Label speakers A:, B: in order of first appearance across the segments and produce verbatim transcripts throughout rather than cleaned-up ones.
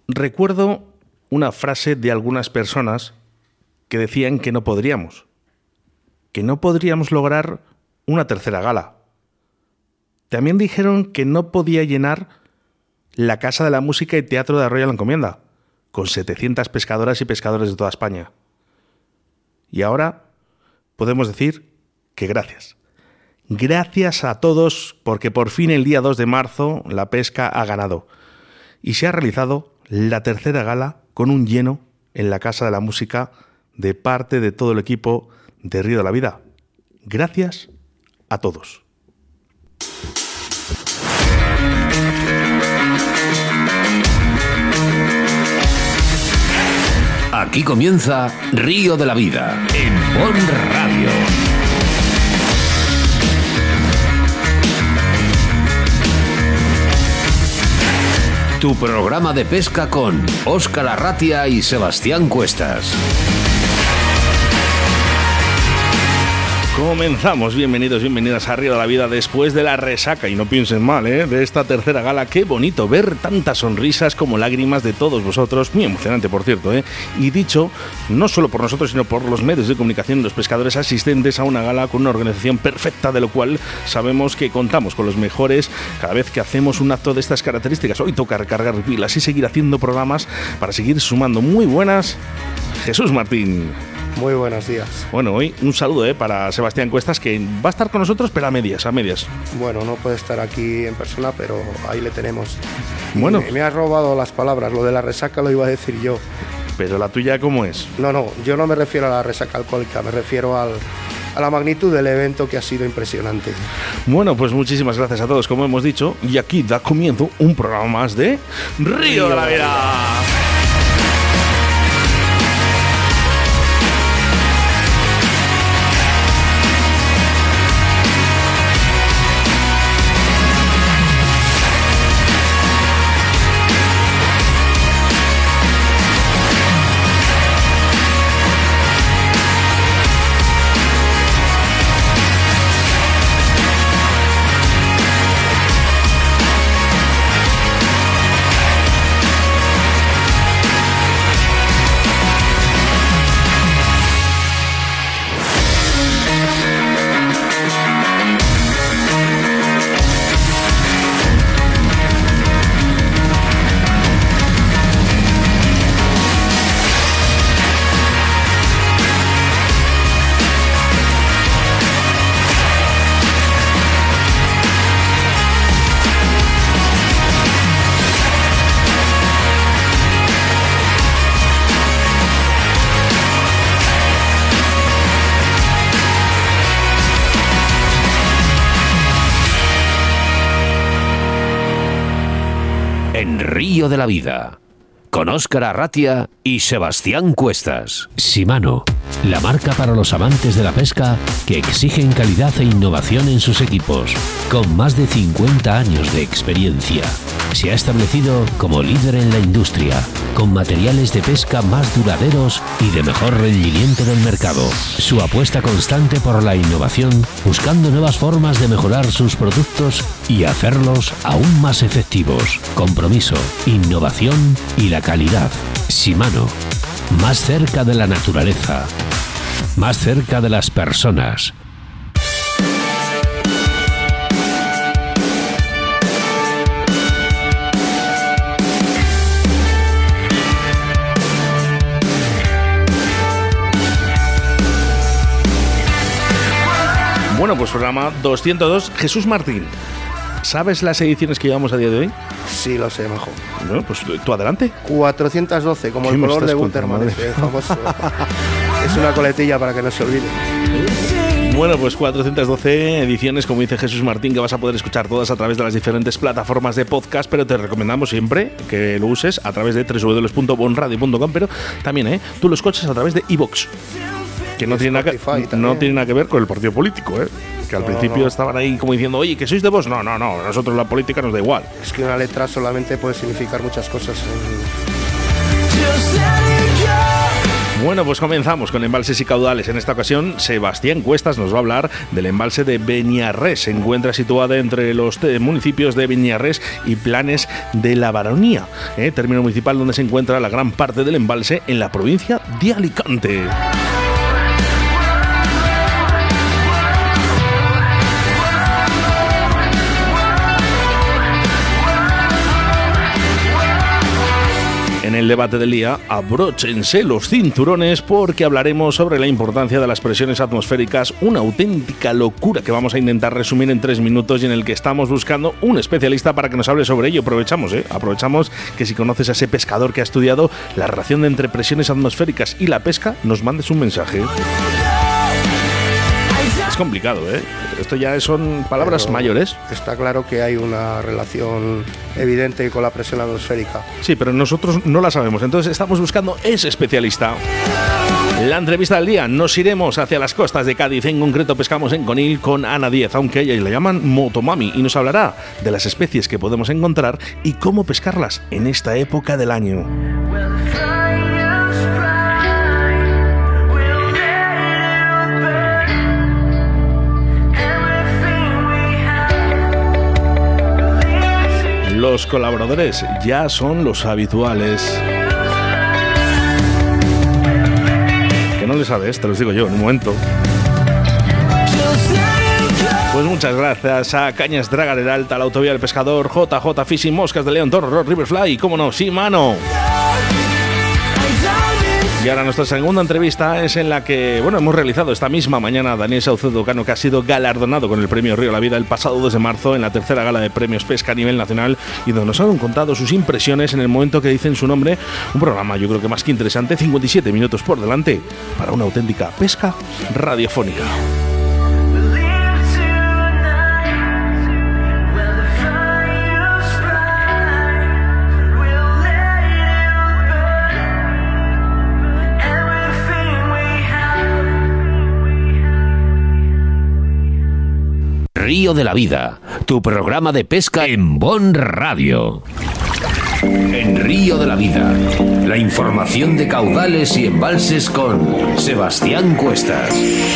A: recuerdo una frase de algunas personas que decían que no podríamos, que no podríamos lograr una tercera gala. También dijeron que no podía llenar la Casa de la Música y Teatro de Arroyo de la Encomienda, con setecientas pescadoras y pescadores de toda España. Y ahora podemos decir que gracias. Gracias a todos, porque por fin el día dos de marzo la pesca ha ganado. Y se ha realizado la tercera gala con un lleno en la Casa de la Música de parte de todo el equipo de Río de la Vida. Gracias a todos.
B: Aquí comienza Río de la Vida en Bon Radio. Tu programa de pesca con Óscar Arratia y Sebastián Cuestas.
A: Comenzamos, bienvenidos, bienvenidas a Río de la Vida después de la resaca, y no piensen mal, ¿eh? de esta tercera gala. Qué bonito ver tantas sonrisas como lágrimas de todos vosotros, muy emocionante por cierto, ¿eh? y dicho no solo por nosotros sino por los medios de comunicación y los pescadores asistentes a una gala con una organización perfecta, de lo cual sabemos que contamos con los mejores cada vez que hacemos un acto de estas características. Hoy toca recargar pilas y seguir haciendo programas para seguir sumando. Muy buenas, Jesús Martín.
C: Muy buenos días.
A: Bueno, hoy un saludo eh, para Sebastián Cuestas, que va a estar con nosotros, pero a medias, a medias.
C: Bueno, no puede estar aquí en persona, pero ahí le tenemos.
A: Bueno.
C: Me, me has robado las palabras, lo de la resaca lo iba a decir yo.
A: Pero la tuya, ¿cómo es?
C: No, no, yo no me refiero a la resaca alcohólica, me refiero al, a la magnitud del evento, que ha sido impresionante.
A: Bueno, pues muchísimas gracias a todos, como hemos dicho, y aquí da comienzo un programa más de Río, Río de la Vida.
B: Río de la Vida, con Óscar Arratia y Sebastián Cuestas. Shimano, la marca para los amantes de la pesca que exigen calidad e innovación en sus equipos. Con más de cincuenta años de experiencia, se ha establecido como líder en la industria, con materiales de pesca más duraderos y de mejor rendimiento del mercado. Su apuesta constante por la innovación, buscando nuevas formas de mejorar sus productos y hacerlos aún más efectivos. Compromiso, innovación y la calidad. Shimano, más cerca de la naturaleza, más cerca de las personas.
A: Bueno, pues programa doscientos dos. Jesús Martín, ¿sabes las ediciones que llevamos a día de hoy?
C: Sí, lo sé, mejor.
A: Bueno, pues tú adelante.
C: cuatrocientos doce, como el color de Guntermann, ese famoso. Es una coletilla para que no se olvide.
A: Bueno, pues cuatrocientos doce ediciones, como dice Jesús Martín, que vas a poder escuchar todas a través de las diferentes plataformas de podcast, pero te recomendamos siempre que lo uses a través de doble u doble u doble u punto bon radio punto com, pero también ¿eh? tú lo escuchas a través de iVoox, que no tiene, nada que, no tiene nada que ver con el partido político, ¿eh? que al no, principio no. estaban ahí como diciendo, oye, ¿que sois de vos? No, no, no, nosotros la política nos da igual.
C: Es que una letra solamente puede significar muchas cosas.
A: Bueno, pues comenzamos con embalses y caudales. En esta ocasión, Sebastián Cuestas nos va a hablar del embalse de Beniarrés. Se encuentra situada entre los municipios de Beniarrés y Planes de la Baronía, ¿eh? término municipal donde se encuentra la gran parte del embalse en la provincia de Alicante. En el debate del día, abróchense los cinturones porque hablaremos sobre la importancia de las presiones atmosféricas, una auténtica locura que vamos a intentar resumir en tres minutos y en el que estamos buscando un especialista para que nos hable sobre ello. Aprovechamos, ¿eh? Aprovechamos que si conoces a ese pescador que ha estudiado la relación entre presiones atmosféricas y la pesca, nos mandes un mensaje. Es complicado, ¿eh? Esto ya son palabras
C: pero
A: mayores.
C: Está claro que hay una relación evidente con la presión atmosférica.
A: Sí, pero nosotros no la sabemos, entonces estamos buscando ese especialista. La entrevista del día, nos iremos hacia las costas de Cádiz, en concreto pescamos en Conil con Ana Díez, aunque ella le llaman Motomami, y nos hablará de las especies que podemos encontrar y cómo pescarlas en esta época del año. Los colaboradores ya son los habituales. Que no le sabes, te los digo yo en un momento. Pues muchas gracias a Cañas Dragar Heralta, la Autovía del Pescador, J J Fishing, Moscas de León, Toro, Riverfly y, cómo no, Shimano. Y ahora nuestra segunda entrevista es en la que, bueno, hemos realizado esta misma mañana a Daniel Saucedo Cano, que ha sido galardonado con el premio Río La Vida el pasado dos de marzo en la tercera gala de premios pesca a nivel nacional, y donde nos han contado sus impresiones en el momento que dicen su nombre. Un programa, yo creo que más que interesante, cincuenta y siete minutos por delante para una auténtica pesca radiofónica.
B: Río de la Vida, tu programa de pesca en Bon Radio. En Río de la Vida, la información de caudales y embalses con Sebastián Cuestas.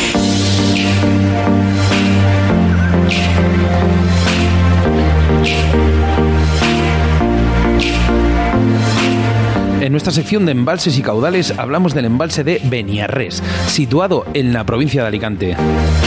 D: En nuestra sección de embalses y caudales hablamos del embalse de Beniarrés, situado en la provincia de Alicante.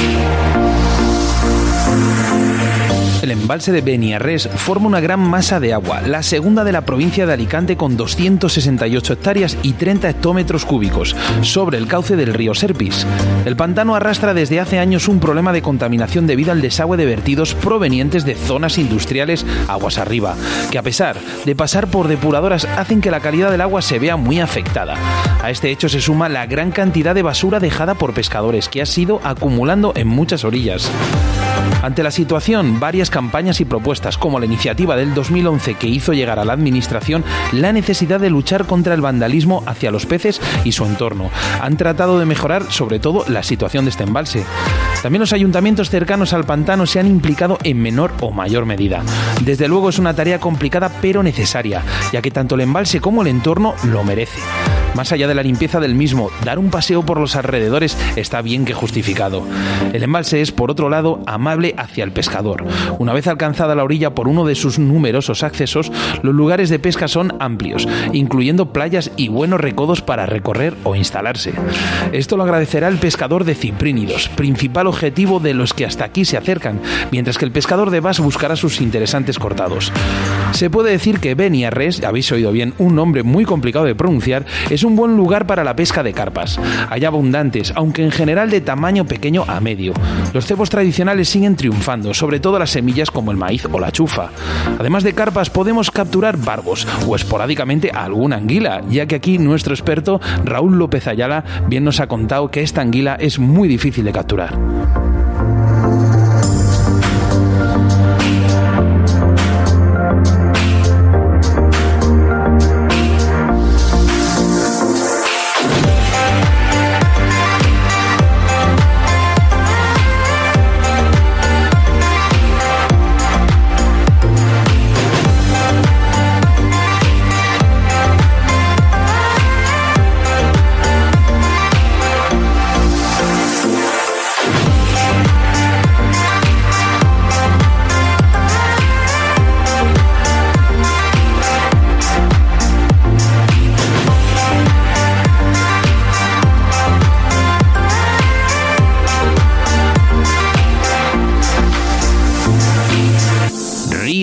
D: El embalse de Beniarrés forma una gran masa de agua, la segunda de la provincia de Alicante, con doscientas sesenta y ocho hectáreas y treinta hectómetros cúbicos, sobre el cauce del río Serpis. El pantano arrastra desde hace años un problema de contaminación debido al desagüe de vertidos provenientes de zonas industriales aguas arriba, que a pesar de pasar por depuradoras hacen que la calidad del agua se vea muy afectada. A este hecho se suma la gran cantidad de basura dejada por pescadores, que ha sido acumulando en muchas orillas. Ante la situación, varias campañas y propuestas, como la iniciativa del dos mil once que hizo llegar a la Administración la necesidad de luchar contra el vandalismo hacia los peces y su entorno, han tratado de mejorar sobre todo la situación de este embalse. También los ayuntamientos cercanos al pantano se han implicado en menor o mayor medida. Desde luego es una tarea complicada pero necesaria, ya que tanto el embalse como el entorno lo merece. Más allá de la limpieza del mismo, dar un paseo por los alrededores está bien que justificado. El embalse es, por otro lado, amable hacia el pescador. Una vez alcanzada la orilla por uno de sus numerosos accesos, los lugares de pesca son amplios, incluyendo playas y buenos recodos para recorrer o instalarse. Esto lo agradecerá el pescador de ciprínidos, principal objetivo de los que hasta aquí se acercan, mientras que el pescador de bass buscará sus interesantes cortados. Se puede decir que Beniarrés, habéis oído bien, un nombre muy complicado de pronunciar, es un buen lugar para la pesca de carpas. Hay abundantes, aunque en general de tamaño pequeño a medio. Los cebos tradicionales siguen triunfando, sobre todo las semillas como el maíz o la chufa. Además de carpas, podemos capturar barbos o esporádicamente alguna anguila, ya que aquí nuestro experto Raúl López Ayala bien nos ha contado que esta anguila es muy difícil de capturar.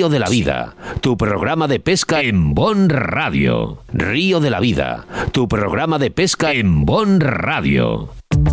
B: Río de la Vida, tu programa de pesca en Bon Radio. Río de la Vida, tu programa de pesca en Bon Radio.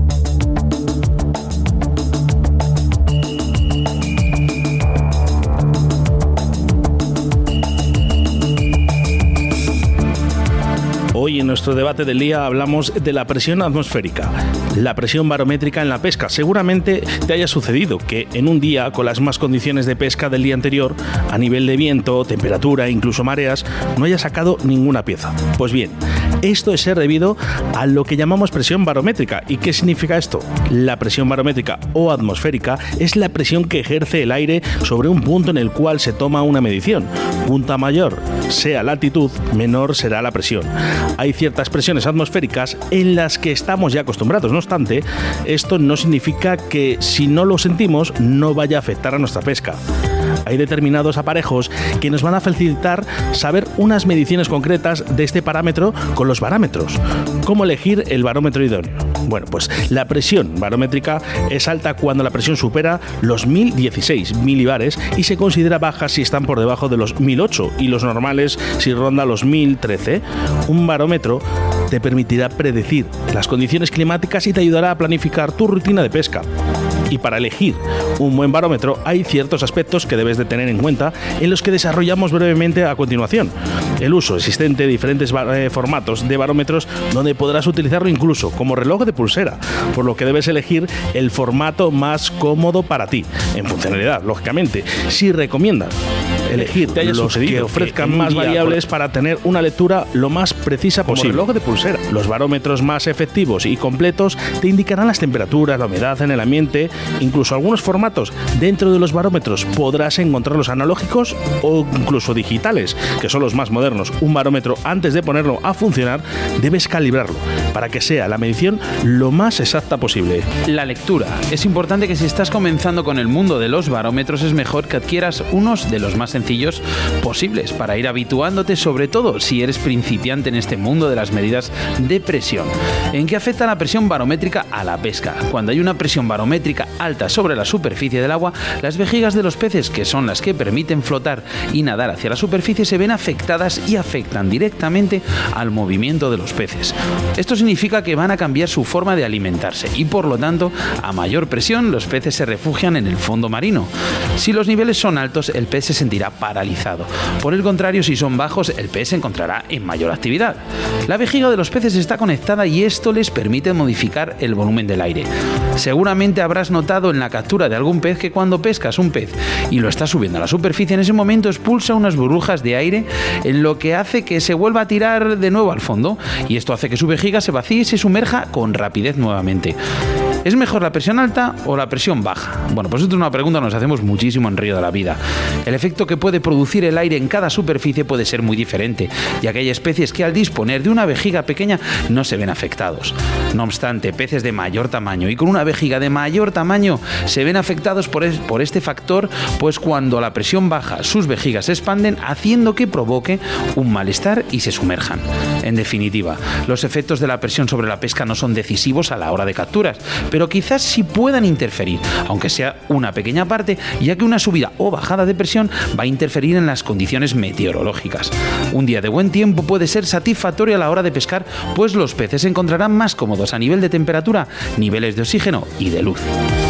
A: Hoy en nuestro debate del día hablamos de la presión atmosférica, la presión barométrica en la pesca. Seguramente te haya sucedido que en un día, con las mismas condiciones de pesca del día anterior, a nivel de viento, temperatura e incluso mareas, no hayas sacado ninguna pieza. Pues bien, esto es ser debido a lo que llamamos presión barométrica. ¿Y qué significa esto? La presión barométrica o atmosférica es la presión que ejerce el aire sobre un punto en el cual se toma una medición. Cuanta mayor sea la altitud, menor será la presión. Hay ciertas presiones atmosféricas en las que estamos ya acostumbrados. No obstante, esto no significa que si no lo sentimos no vaya a afectar a nuestra pesca. Hay determinados aparejos que nos van a facilitar saber unas mediciones concretas de este parámetro con los barómetros. ¿Cómo elegir el barómetro idóneo? Bueno, pues la presión barométrica es alta cuando la presión supera los mil dieciséis milibares y se considera baja si están por debajo de los mil ocho y los normales si ronda los mil trece. Un barómetro te permitirá predecir las condiciones climáticas y te ayudará a planificar tu rutina de pesca. Y para elegir un buen barómetro hay ciertos aspectos que debes de tener en cuenta, en los que desarrollamos brevemente a continuación. El uso existente de diferentes eh, formatos de barómetros, donde podrás utilizarlo incluso como reloj de pulsera, por lo que debes elegir el formato más cómodo para ti, en funcionalidad, lógicamente. Si recomiendas elegir los que ofrezcan más variables para tener una lectura lo más precisa posible. Como reloj de pulsera. Los barómetros más efectivos y completos te indicarán las temperaturas, la humedad en el ambiente. Incluso algunos formatos dentro de los barómetros podrás encontrarlos analógicos o incluso digitales, que son los más modernos. Un barómetro, antes de ponerlo a funcionar, debes calibrarlo para que sea la medición lo más exacta posible.
D: La lectura. Es importante que si estás comenzando con el mundo de los barómetros es mejor que adquieras unos de los más sencillos posibles para ir habituándote, sobre todo si eres principiante en este mundo de las medidas de presión. ¿En qué afecta la presión barométrica a la pesca? Cuando hay una presión barométrica alta sobre la superficie del agua, las vejigas de los peces, que son las que permiten flotar y nadar hacia la superficie, se ven afectadas y afectan directamente al movimiento de los peces. Esto significa que van a cambiar su forma de alimentarse y, por lo tanto, a mayor presión los peces se refugian en el fondo marino. Si los niveles son altos, el pez se sentirá paralizado. Por el contrario, si son bajos, el pez se encontrará en mayor actividad. La vejiga de los peces está conectada y esto les permite modificar el volumen del aire. Seguramente habrás notado en la captura de algún pez que cuando pescas un pez y lo estás subiendo a la superficie, en ese momento expulsa unas burbujas de aire, en lo que hace que se vuelva a tirar de nuevo al fondo, y esto hace que su vejiga se vacíe y se sumerja con rapidez nuevamente. ¿Es mejor la presión alta o la presión baja? Bueno, pues esto es una pregunta que nos hacemos muchísimo en Río de la Vida. El efecto que puede producir el aire en cada superficie puede ser muy diferente, ya que hay especies que al disponer de una vejiga pequeña no se ven afectados. No obstante, peces de mayor tamaño y con una vejiga de mayor tamaño se ven afectados por, es, por este factor, pues cuando la presión baja, sus vejigas se expanden, haciendo que provoque un malestar y se sumerjan. En definitiva, los efectos de la presión sobre la pesca no son decisivos a la hora de capturas, pero quizás sí puedan interferir, aunque sea una pequeña parte, ya que una subida o bajada de presión va a interferir en las condiciones meteorológicas. Un día de buen tiempo puede ser satisfactorio a la hora de pescar, pues los peces se encontrarán más cómodos a nivel de temperatura, niveles de oxígeno y de luz.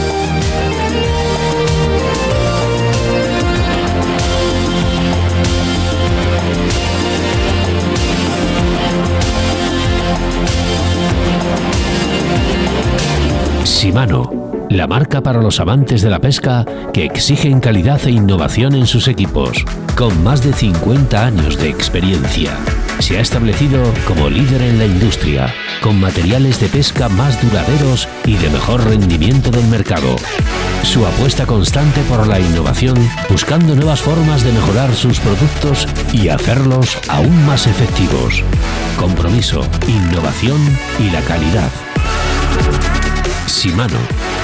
B: Shimano, la marca para los amantes de la pesca que exigen calidad e innovación en sus equipos. Con más de cincuenta años de experiencia, se ha establecido como líder en la industria, con materiales de pesca más duraderos y de mejor rendimiento del mercado. Su apuesta constante por la innovación, buscando nuevas formas de mejorar sus productos y hacerlos aún más efectivos. Compromiso, innovación y la calidad. Shimano.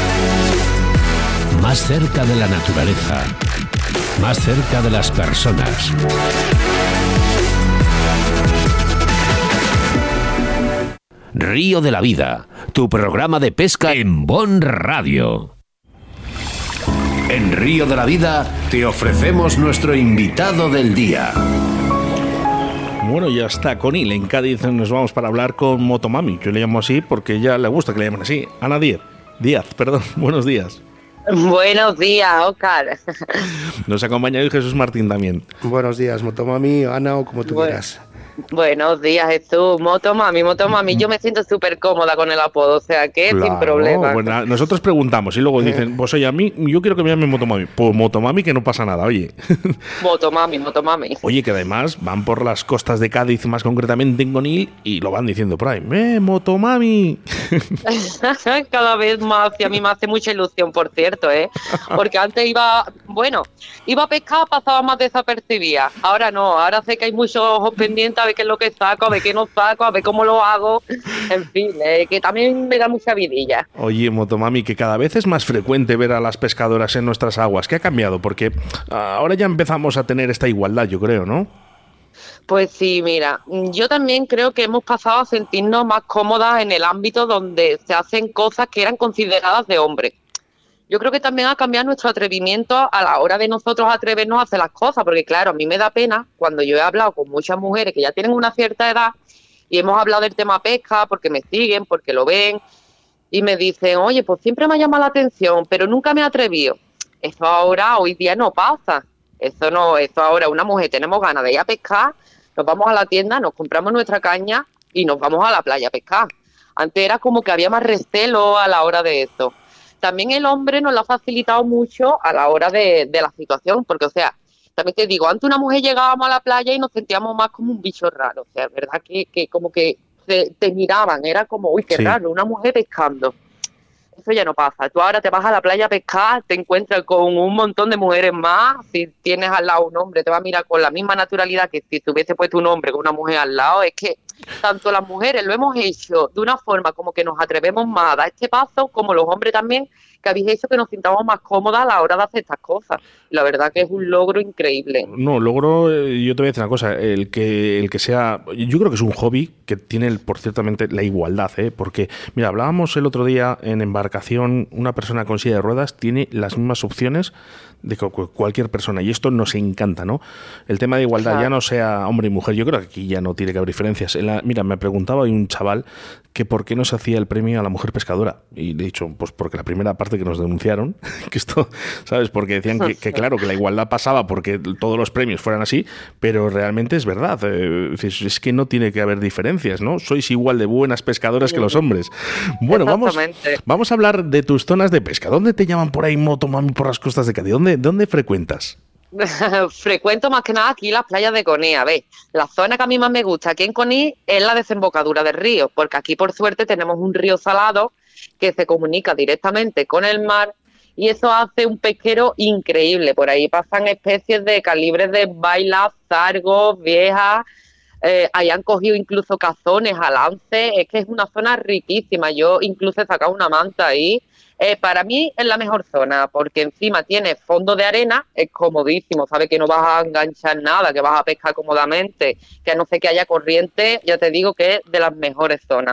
B: Más cerca de la naturaleza. Más cerca de las personas. Río de la Vida, tu programa de pesca en Bon Radio. En Río de la Vida te ofrecemos nuestro invitado del día.
A: Bueno, ya está Conil en Cádiz, nos vamos para hablar con Motomami. Yo le llamo así porque ya le gusta que le llamen así. Ana Díaz, Díaz, perdón, buenos días.
E: Buenos días, Óscar.
A: Nos acompaña hoy Jesús Martín también.
C: Buenos días, Motomami, Ana o como tú
E: bueno,
C: quieras.
E: Buenos días, Jesús. Motomami, Motomami. Yo me siento súper cómoda con el apodo, o sea que
A: Claro,
E: sin problema.
A: Bueno, nosotros preguntamos y luego dicen, pues oye, a mí, yo quiero que me llamen Motomami. Pues Motomami, que no pasa nada, oye.
E: Motomami, Motomami.
A: Oye, que además van por las costas de Cádiz, más concretamente en Conil, y lo van diciendo por ahí, ¡eh, Motomami!
E: Cada vez más, y a mí me hace mucha ilusión, por cierto, ¿eh? Porque antes iba, bueno, iba a pescar, pasaba más desapercibida. Ahora no, ahora sé que hay muchos ojos pendientes a ver qué es lo que saco, a ver qué no saco, a ver cómo lo hago. En fin, eh, que también me da mucha vidilla.
A: Oye, Motomami, que cada vez es más frecuente ver a las pescadoras en nuestras aguas. ¿Qué ha cambiado? Porque ahora ya empezamos a tener esta igualdad, yo creo, ¿no?
E: Pues sí, mira, yo también creo que hemos pasado a sentirnos más cómodas en el ámbito donde se hacen cosas que eran consideradas de hombre. Yo creo que también ha cambiado nuestro atrevimiento a la hora de nosotros atrevernos a hacer las cosas, porque claro, a mí me da pena cuando yo he hablado con muchas mujeres que ya tienen una cierta edad y hemos hablado del tema pesca porque me siguen, porque lo ven y me dicen, oye, pues siempre me ha llamado la atención, pero nunca me he atrevido. Eso ahora, hoy día no pasa. Eso no, eso ahora una mujer tenemos ganas de ir a pescar, nos vamos a la tienda, nos compramos nuestra caña y nos vamos a la playa a pescar. Antes era como que había más recelo a la hora de eso. También el hombre nos lo ha facilitado mucho a la hora de, de la situación, porque, o sea, también te digo, antes una mujer llegábamos a la playa y nos sentíamos más como un bicho raro, o sea, es verdad que, que como que te, te miraban, era como, uy, qué
A: Sí.
E: raro, una mujer pescando. Eso ya no pasa. Tú ahora te vas a la playa a pescar, te encuentras con un montón de mujeres más. Si tienes al lado un hombre, te va a mirar con la misma naturalidad que si te hubiese puesto un hombre con una mujer al lado. Es que tanto las mujeres lo hemos hecho de una forma como que nos atrevemos más a dar este paso, como los hombres también, que habéis hecho que nos sintamos más cómodas a la hora de hacer estas cosas. La verdad que es un logro increíble.
A: No, logro, eh, yo te voy a decir una cosa, el que el que sea, yo creo que es un hobby que tiene, el, por ciertamente, la igualdad, ¿eh? Porque, mira, hablábamos el otro día en embarcación, una persona con silla de ruedas tiene las mismas opciones de cualquier persona, y esto nos encanta, ¿no? El tema de igualdad, claro, ya no sea hombre y mujer, yo creo que aquí ya no tiene que haber diferencias. En la, mira, me preguntaba hoy un chaval que por qué no se hacía el premio a la mujer pescadora, y le he dicho, pues porque la primera parte que nos denunciaron, que esto, ¿sabes? Porque decían que, que claro, que la igualdad pasaba porque todos los premios fueran así, pero realmente es verdad, eh, es que no tiene que haber diferencias, ¿no? Sois igual de buenas pescadoras que los hombres. Bueno, vamos, vamos a hablar de tus zonas de pesca. ¿Dónde te llaman por ahí, Motomami, por las costas de Cádiz? ¿Dónde, dónde frecuentas?
E: Frecuento más que nada aquí las playas de Conil. A ver, la zona que a mí más me gusta aquí en Conil es la desembocadura del río, porque aquí por suerte tenemos un río salado que se comunica directamente con el mar y eso hace un pesquero increíble. Por ahí pasan especies de calibres de bailas, sargos, viejas, eh, ahí han cogido incluso cazones a lance. Es que es una zona riquísima. Yo incluso he sacado una manta ahí. Eh, para mí es la mejor zona porque encima tiene fondo de arena, es comodísimo, sabes que no vas a enganchar nada, que vas a pescar cómodamente, que a no ser que haya corriente, ya te digo que es de las mejores zonas.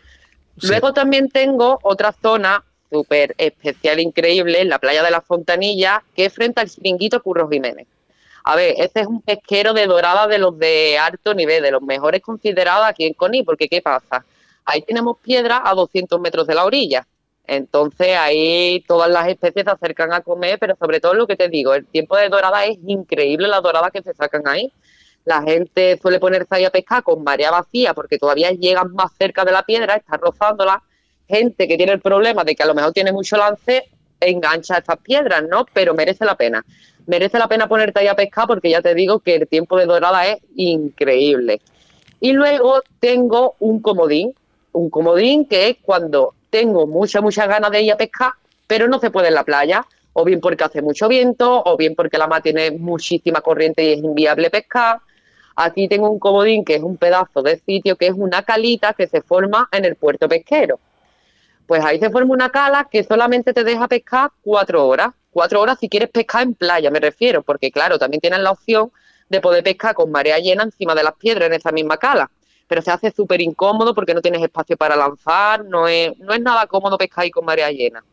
E: Sí. Luego también tengo otra zona súper especial, increíble, en la playa de la Fontanilla, que es frente al Chiringuito Curro Jiménez. A ver, ese es un pesquero de dorada de los de alto nivel, de los mejores considerados aquí en Conil, porque ¿qué pasa? Ahí tenemos piedras a doscientos metros de la orilla. Entonces ahí todas las especies se acercan a comer, pero sobre todo lo que te digo, el tiempo de dorada es increíble, las doradas que se sacan ahí. La gente suele ponerse ahí a pescar con marea vacía porque todavía llegan más cerca de la piedra, está rozándola. Gente que tiene el problema de que a lo mejor tiene mucho lance, engancha estas piedras, ¿no? Pero merece la pena. Merece la pena ponerte ahí a pescar porque ya te digo que el tiempo de dorada es increíble. Y luego tengo un comodín, un comodín que es cuando tengo muchas, muchas ganas de ir a pescar, pero no se puede en la playa, o bien porque hace mucho viento, o bien porque la mar tiene muchísima corriente y es inviable pescar. Aquí tengo un comodín que es un pedazo de sitio, que es una calita que se forma en el puerto pesquero. Pues ahí se forma una cala que solamente te deja pescar cuatro horas. Cuatro horas si quieres pescar en playa, me refiero, porque claro, también tienes la opción de poder pescar con marea llena encima de las piedras en esa misma cala. Pero se hace súper incómodo porque no tienes espacio para lanzar, no es, no es nada cómodo pescar ahí con marea llena.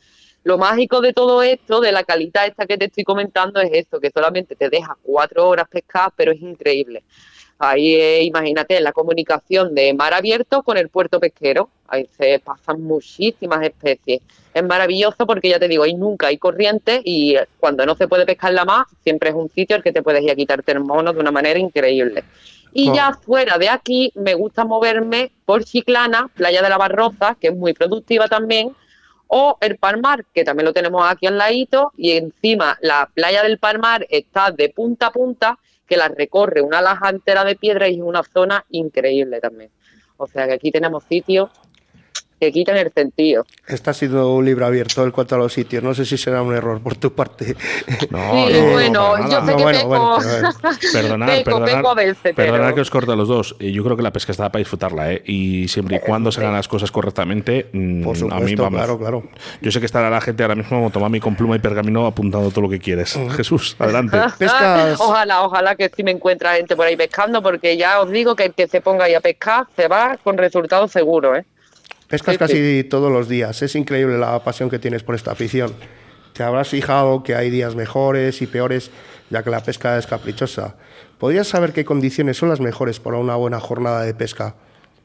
E: Lo mágico de todo esto, de la calidad esta que te estoy comentando, es esto, que solamente te deja cuatro horas pescar, pero es increíble. Ahí, eh, imagínate, la comunicación de mar abierto con el puerto pesquero. Ahí se pasan muchísimas especies. Es maravilloso porque, ya te digo, ahí nunca hay corriente y cuando no se puede pescar la mar, siempre es un sitio al que te puedes ir a quitarte el mono de una manera increíble. Y oh. ya fuera de aquí, me gusta moverme por Chiclana, Playa de la Barroza, que es muy productiva también, o el Palmar, que también lo tenemos aquí al ladito, y encima la playa del Palmar está de punta a punta, que la recorre una laja entera de piedra y es una zona increíble también. O sea que aquí tenemos sitios que quitan el sentido.
C: Está siendo un libro abierto en cuanto a los sitios. No sé si será un error por tu parte.
E: No, sí, no, bueno, no, yo sé no, que bueno, peco, bueno,
A: perdonad,
E: peco,
A: perdonad,
E: peco a veces,
A: perdonad
E: pero...
A: que os corte a los dos. Yo creo que la pesca está para disfrutarla, ¿eh? Y siempre y cuando se hagan las cosas correctamente,
C: por supuesto,
A: a mí vamos.
C: Claro, claro.
A: Yo sé que estará la gente ahora mismo Motomami con pluma y pergamino apuntando todo lo que quieres. Uh-huh. Jesús, adelante.
C: Pescas...
E: Ojalá, ojalá que sí me encuentre gente por ahí pescando, porque ya os digo que el que se ponga ahí a pescar se va con resultados seguros, ¿eh?
C: Pescas sí, casi sí. todos los días. Es increíble la pasión que tienes por esta afición. Te habrás fijado que hay días mejores y peores, ya que la pesca es caprichosa. ¿Podrías saber qué condiciones son las mejores para una buena jornada de pesca?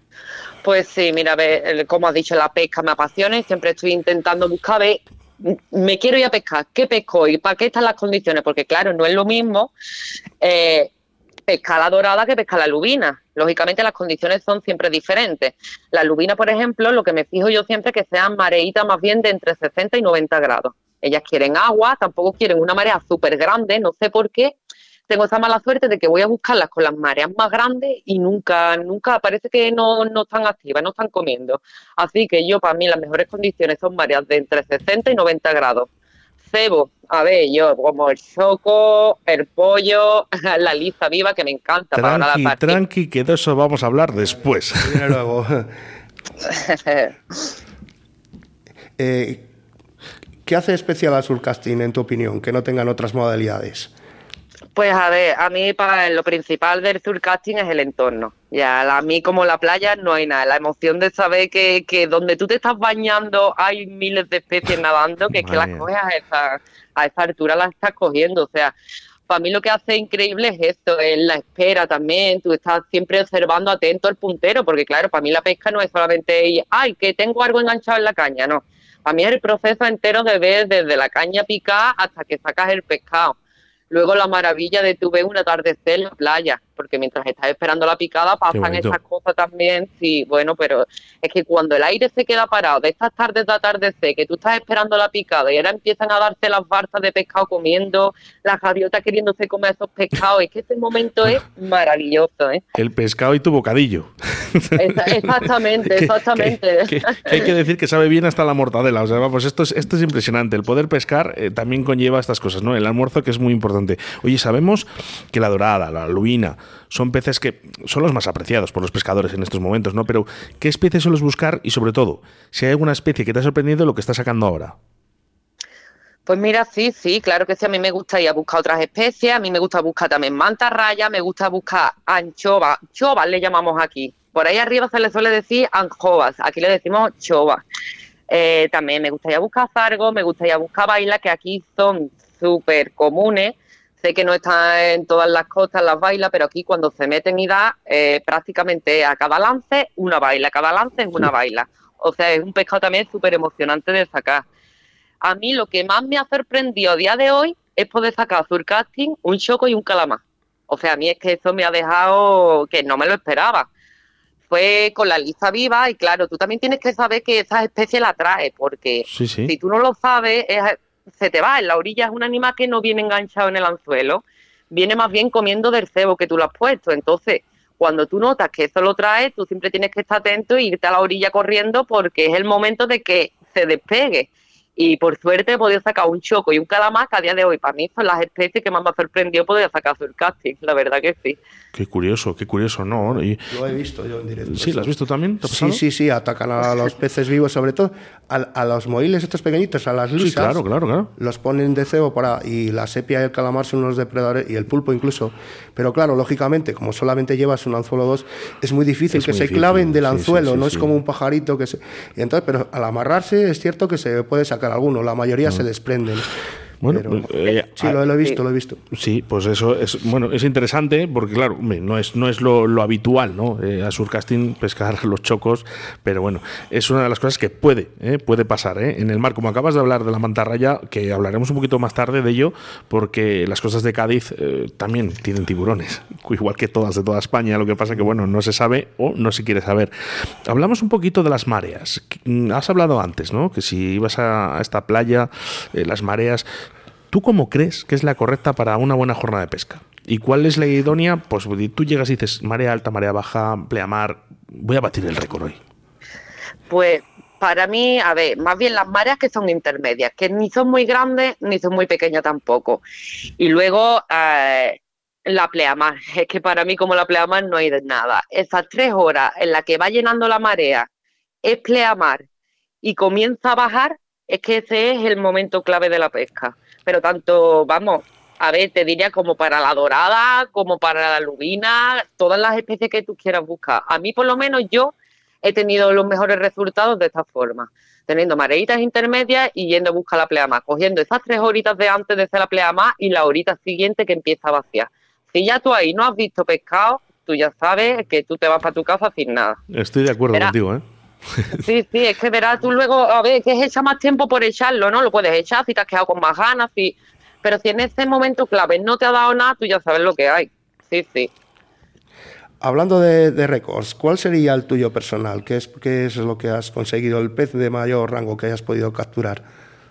E: Pues sí, mira, ve, como has dicho, la pesca me apasiona y siempre estoy intentando buscar, ver, me quiero ir a pescar, ¿qué pesco hoy? ¿Para qué están las condiciones? Porque claro, no es lo mismo eh, pescar la dorada que pescar la lubina. Lógicamente las condiciones son siempre diferentes. La lubina, por ejemplo, lo que me fijo yo siempre es que sean mareitas más bien de entre sesenta y noventa grados. Ellas quieren agua, tampoco quieren una marea súper grande, no sé por qué. Tengo esa mala suerte de que voy a buscarlas con las mareas más grandes y nunca, nunca, parece que no, no están activas, no están comiendo. Así que yo, para mí, las mejores condiciones son mareas de entre sesenta y noventa grados. Cebo, a ver, yo como el choco, el pollo, la lisa viva, que me encanta.
A: Tranqui,
E: para la
A: tranqui, que de eso vamos a hablar después.
C: Luego. eh, ¿Qué hace especial al surcasting, en tu opinión, que no tengan otras modalidades?
E: Pues a ver, a mí para lo principal del surcasting es el entorno. Ya a mí como la playa no hay nada. La emoción de saber que, que donde tú te estás bañando hay miles de especies nadando, que es que las coges a esa, a esa altura las estás cogiendo. O sea, para mí lo que hace increíble es esto, es la espera también. Tú estás siempre observando atento al puntero, porque claro, para mí la pesca no es solamente ir, ay, que tengo algo enganchado en la caña, no. Para mí es el proceso entero de ver desde la caña picada hasta que sacas el pescado. Luego la maravilla de tú ver un atardecer en la playa, porque mientras estás esperando la picada pasan esas cosas también, sí, bueno, pero es que cuando el aire se queda parado, de estas tardes de atardecer, que tú estás esperando la picada y ahora empiezan a darte las barzas de pescado comiendo, las gaviotas queriéndose comer esos pescados, es que ese momento es maravilloso, ¿eh?
A: El pescado y tu bocadillo.
E: Exactamente, exactamente.
A: que, que, que, que hay que decir que sabe bien hasta la mortadela, o sea, vamos, esto es, esto es impresionante, el poder pescar eh, también conlleva estas cosas, ¿no? El almuerzo, que es muy importante. Oye, sabemos que la dorada, la lubina, son peces que son los más apreciados por los pescadores en estos momentos, ¿no? Pero, ¿qué especies sueles buscar? Y sobre todo, si hay alguna especie que te ha sorprendido lo que está sacando ahora.
E: Pues mira, sí, sí, claro que sí, a mí me gusta ir a buscar otras especies, a mí me gusta buscar también mantarraya, me gusta buscar anchovas, chovas le llamamos aquí. Por ahí arriba se le suele decir anjovas, aquí le decimos chovas. Eh, también me gustaría buscar zargos, me gustaría buscar bailas, que aquí son súper comunes. Sé que no están en todas las costas las bailas, pero aquí cuando se meten y da, eh, prácticamente a cada lance, una baila, cada lance es una baila. O sea, es un pescado también súper emocionante de sacar. A mí lo que más me ha sorprendido a día de hoy es poder sacar surcasting, un choco y un calamar. O sea, a mí es que eso me ha dejado que no me lo esperaba. Fue con la lisa viva y claro, tú también tienes que saber que esas especies la traes, porque
A: sí, sí.
E: si tú no lo sabes, es... se te va. En la orilla es un animal que no viene enganchado en el anzuelo, viene más bien comiendo del cebo que tú lo has puesto. Entonces, cuando tú notas que eso lo traes, tú siempre tienes que estar atento e irte a la orilla corriendo porque es el momento de que se despegue. Y por suerte he podido sacar un choco y un calamar que a día de hoy para mí son las especies que más me ha sorprendido poder sacar surcasting, la verdad que sí.
A: Qué curioso, qué curioso, ¿no? Y...
C: Lo he visto yo en directo.
A: ¿Sí? ¿Lo has visto también? ¿Te ha pasado?
C: Sí, sí, sí, atacan a los peces vivos, sobre todo a, a los moiles estos pequeñitos, a las lisas.
A: Sí, claro, claro, claro.
C: Los ponen de cebo para... y la sepia y el calamar son unos depredadores, y el pulpo incluso. Pero claro, lógicamente, como solamente llevas un anzuelo o dos, es muy difícil es que muy se difícil. claven del anzuelo, sí, sí, sí, no sí. es como un pajarito que se... Y entonces, pero al amarrarse es cierto que se puede sacar pescar alguno, la mayoría no. se desprenden.
A: Bueno,
C: Pero,
A: eh,
C: sí, lo, lo he visto, lo he visto.
A: Sí, pues eso es, bueno, es interesante porque, claro, no es, no es lo, lo habitual, ¿no? Eh, a surcasting pescar los chocos, pero bueno, es una de las cosas que puede, eh, puede pasar, ¿eh? En el mar, como acabas de hablar de la mantarraya, que hablaremos un poquito más tarde de ello, porque las costas de Cádiz eh, también tienen tiburones, igual que todas de toda España, lo que pasa que, bueno, no se sabe o no se quiere saber. Hablamos un poquito de las mareas. Has hablado antes, ¿no? Que si ibas a, a esta playa, eh, las mareas... ¿Tú cómo crees que es la correcta para una buena jornada de pesca? ¿Y cuál es la idónea? Pues tú llegas y dices, marea alta, marea baja, pleamar, voy a batir el récord hoy.
E: Pues para mí, a ver, más bien las mareas que son intermedias, que ni son muy grandes ni son muy pequeñas tampoco. Y luego eh, la pleamar, es que para mí como la pleamar no hay de nada. Esas tres horas en las que va llenando la marea es pleamar y comienza a bajar, es que ese es el momento clave de la pesca. Pero tanto, vamos, a ver, te diría como para la dorada, como para la lubina, todas las especies que tú quieras buscar. A mí, por lo menos, yo he tenido los mejores resultados de esta forma, teniendo mareitas intermedias y yendo a buscar la pleamar, cogiendo esas tres horitas de antes de hacer la pleamar y la horita siguiente que empieza a vaciar. Si ya tú ahí no has visto pescado, tú ya sabes que tú te vas para tu casa sin nada.
A: Estoy de acuerdo Verá. contigo, ¿eh?
E: Sí, sí, es que verás tú luego, a ver, que es echar más tiempo por echarlo, ¿no? Lo puedes echar si te has quedado con más ganas, sí. Pero si en ese momento clave no te ha dado nada, tú ya sabes lo que hay. Sí, sí.
C: Hablando de, de récords, ¿cuál sería el tuyo personal? ¿Qué es, qué es lo que has conseguido, el pez de mayor rango que hayas podido capturar?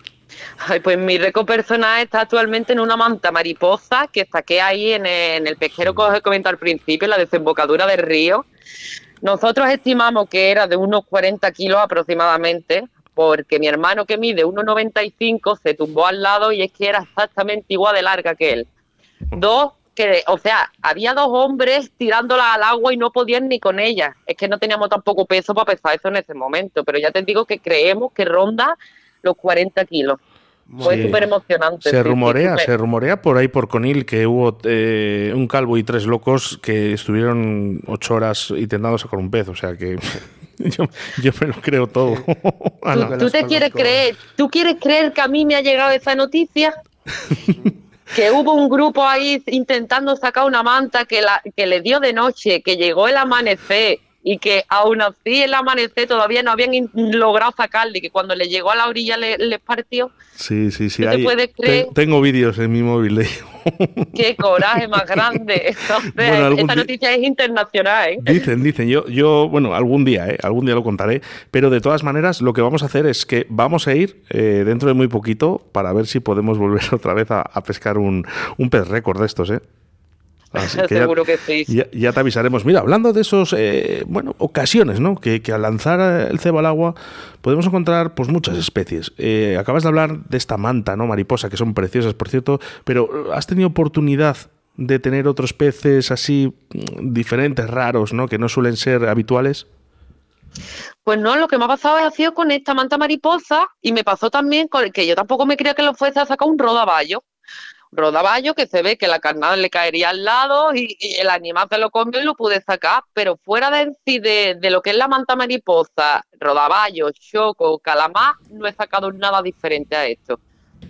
E: Ay, pues mi récord personal está actualmente en una manta mariposa que saqué ahí en el, en el pesquero que os he comentado al principio, en la desembocadura del río. Nosotros estimamos que era de unos cuarenta kilos aproximadamente, porque mi hermano que mide uno noventa y cinco se tumbó al lado y es que era exactamente igual de larga que él. Dos, que, o sea, había dos hombres tirándola al agua y no podían ni con ella. Es que no teníamos tampoco peso para pesar eso en ese momento, pero ya te digo que creemos que ronda los cuarenta kilos. Fue sí. súper emocionante.
A: Se
E: sí,
A: rumorea,
E: sí,
A: se rumorea por ahí por Conil que hubo eh, un calvo y tres locos que estuvieron ocho horas intentando sacar un pez, o sea que yo, yo me lo creo todo.
E: ¿Tú, ¿tú te quieres creer? ¿Tú quieres creer que a mí me ha llegado esa noticia? Que hubo un grupo ahí intentando sacar una manta que, la, que le dio de noche, que llegó el amanecer y que aún así el amanecer todavía no habían logrado sacarle y que cuando le llegó a la orilla le, le partió.
A: Sí, sí, sí.
E: ¿Tú te puedes creer?
A: Te, tengo vídeos en mi móvil de
E: ¡Qué coraje más grande! Entonces, bueno, esta noticia es internacional, ¿eh?
A: Dicen, dicen. Yo, yo, bueno, algún día, ¿eh? Algún día lo contaré. Pero de todas maneras, lo que vamos a hacer es que vamos a ir eh, dentro de muy poquito para ver si podemos volver otra vez a, a pescar un, un pez récord de estos, ¿eh? Así que
E: seguro
A: ya,
E: que sí.
A: Ya, ya te avisaremos. Mira, hablando de esos, eh, bueno, ocasiones, ¿no? Que, que al lanzar el cebo al agua podemos encontrar, pues, muchas especies. Eh, acabas de hablar de esta manta, ¿no? Mariposa, que son preciosas, por cierto, pero ¿has tenido oportunidad de tener otros peces así diferentes, raros, ¿no? Que no suelen ser habituales?
E: Pues no, lo que me ha pasado ha sido con esta manta mariposa y me pasó también con que yo tampoco me creía que lo fuese a sacar un rodaballo. Rodaballo que se ve que la carnada le caería al lado y, y el animal se lo comió y lo pude sacar, pero fuera de, de, de lo que es la manta mariposa, rodaballo, choco, calamar, no he sacado nada diferente a esto.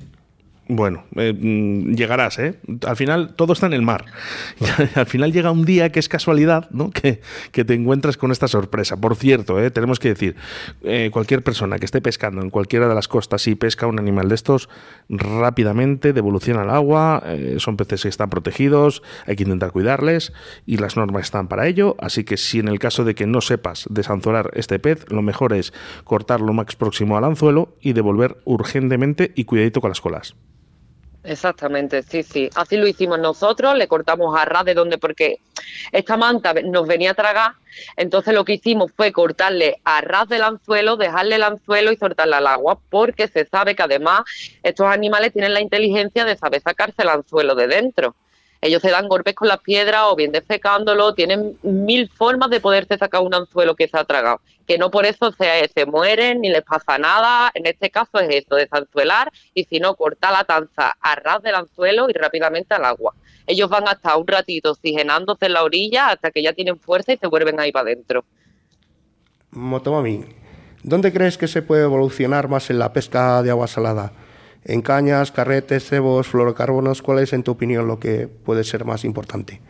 A: Bueno, eh, llegarás, ¿eh? Al final todo está en el mar. Al final llega un día que es casualidad, ¿no? Que, que te encuentras con esta sorpresa. Por cierto, ¿eh? Tenemos que decir, eh, cualquier persona que esté pescando en cualquiera de las costas y pesca un animal de estos, rápidamente devoluciona al agua, eh, son peces que están protegidos, hay que intentar cuidarles y las normas están para ello. Así que si en el caso de que no sepas desanzuelar este pez, lo mejor es cortar lo más próximo al anzuelo y devolver urgentemente y cuidadito con las colas.
E: Exactamente, sí, sí. Así lo hicimos nosotros, le cortamos a ras de donde, porque esta manta nos venía a tragar, entonces lo que hicimos fue cortarle a ras del anzuelo, dejarle el anzuelo y soltarle al agua, porque se sabe que además estos animales tienen la inteligencia de saber sacarse el anzuelo de dentro. Ellos se dan golpes con las piedras o bien defecándolo, tienen mil formas de poderse sacar un anzuelo que se ha tragado, que no por eso se, se mueren ni les pasa nada. En este caso es esto, desanzuelar y si no, cortar la tanza a ras del anzuelo y rápidamente al agua. Ellos van hasta un ratito oxigenándose en la orilla hasta que ya tienen fuerza y se vuelven ahí para adentro.
C: Motomami, ¿Dónde crees que se puede evolucionar más en la pesca de agua salada? ¿En cañas, carretes, cebos, fluorocarbonos? ¿Cuál es, en tu opinión, lo que puede ser más importante?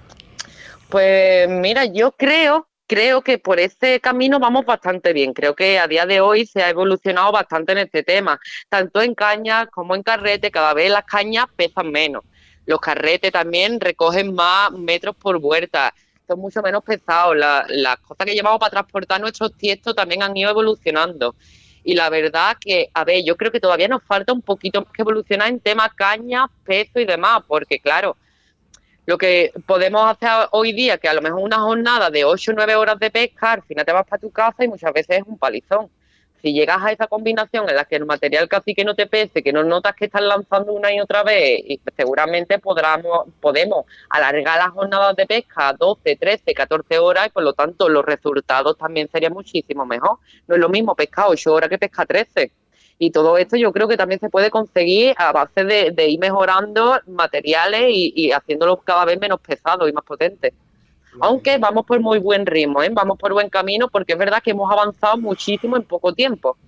E: Pues mira, yo creo, creo que por este camino vamos bastante bien. Creo que a día de hoy se ha evolucionado bastante en este tema, tanto en cañas como en carrete. Cada vez las cañas pesan menos. Los carretes también recogen más metros por vuelta, son mucho menos pesados. La, las cosas que llevamos para transportar nuestros tiestos también han ido evolucionando. Y la verdad que, a ver, yo creo que todavía nos falta un poquito más que evolucionar en temas cañas, peso y demás, porque claro, lo que podemos hacer hoy día, que a lo mejor una jornada de ocho o nueve horas de pesca, al final te vas para tu casa y muchas veces es un palizón. Si llegas a esa combinación en la que el material casi que no te pese, que no notas que estás lanzando una y otra vez, y seguramente podremos, podemos alargar las jornadas de pesca a doce, trece, catorce horas y por lo tanto los resultados también serían muchísimo mejor. No es lo mismo pescar ocho horas que pescar trece. Y todo esto yo creo que también se puede conseguir a base de, de ir mejorando materiales y, y haciéndolos cada vez menos pesados y más potentes. Aunque vamos por muy buen ritmo, ¿eh? Vamos por buen camino, porque es verdad que hemos avanzado muchísimo en poco tiempo.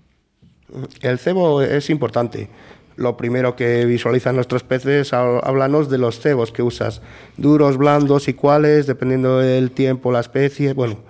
C: El cebo es importante. Lo primero que visualizan nuestros peces, háblanos de los cebos que usas. Duros, blandos y cuáles, dependiendo del tiempo, la especie, bueno.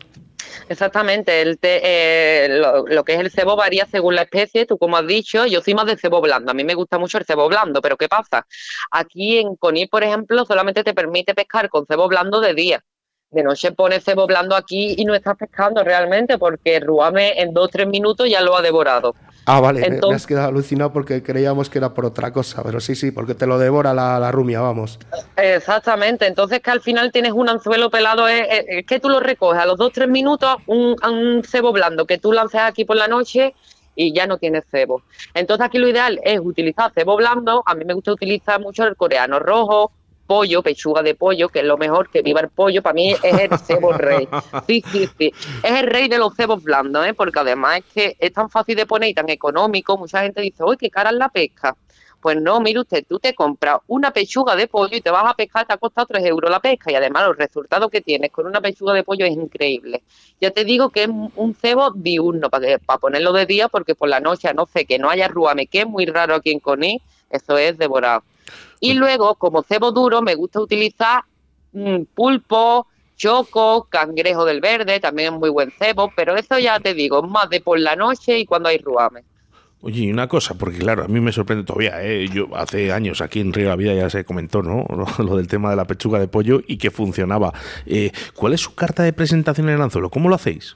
E: Exactamente, el te, eh, lo, lo que es el cebo varía según la especie. Tú, como has dicho, yo soy más de cebo blando. A mí me gusta mucho el cebo blando, pero ¿qué pasa? Aquí en Conil, por ejemplo, solamente te permite pescar con cebo blando de día. De noche pones cebo blando aquí y no estás pescando realmente, porque el ruame en dos o tres minutos ya lo ha devorado.
C: Ah, vale,
E: Entonces,
C: me has quedado alucinado porque creíamos que era por otra cosa, pero sí, sí, porque te lo devora la, la rumia, vamos.
E: Exactamente, entonces que al final tienes un anzuelo pelado, es, es, es que tú lo recoges a los dos o tres minutos, un, un cebo blando que tú lances aquí por la noche y ya no tienes cebo. Entonces aquí lo ideal es utilizar cebo blando. A mí me gusta utilizar mucho el coreano rojo, pollo, pechuga de pollo, que es lo mejor, que viva el pollo. Para mí es el cebo rey. Sí, sí, sí. Es el rey de los cebos blandos, ¿eh? Porque además es que es tan fácil de poner y tan económico. Mucha gente dice, uy, qué cara es la pesca. Pues no, mire usted, tú te compras una pechuga de pollo y te vas a pescar, te ha costado tres euros la pesca, y además los resultados que tienes con una pechuga de pollo es increíble. Ya te digo que es un cebo diurno, para, que, para ponerlo de día, porque por la noche, a no sé, que no haya ruame, que es muy raro aquí en Conil, eso es devorado. Y luego, como cebo duro, me gusta utilizar mmm, pulpo, choco, cangrejo del verde, también es muy buen cebo, pero eso ya te digo, más de por la noche y cuando hay ruame.
A: Oye, y una cosa, porque claro, a mí me sorprende todavía, ¿eh? Yo hace años aquí en Río de la Vida ya se comentó, ¿no? Lo del tema de la pechuga de pollo y que funcionaba. Eh, ¿Cuál es su carta de presentación en el anzuelo? ¿Cómo lo hacéis?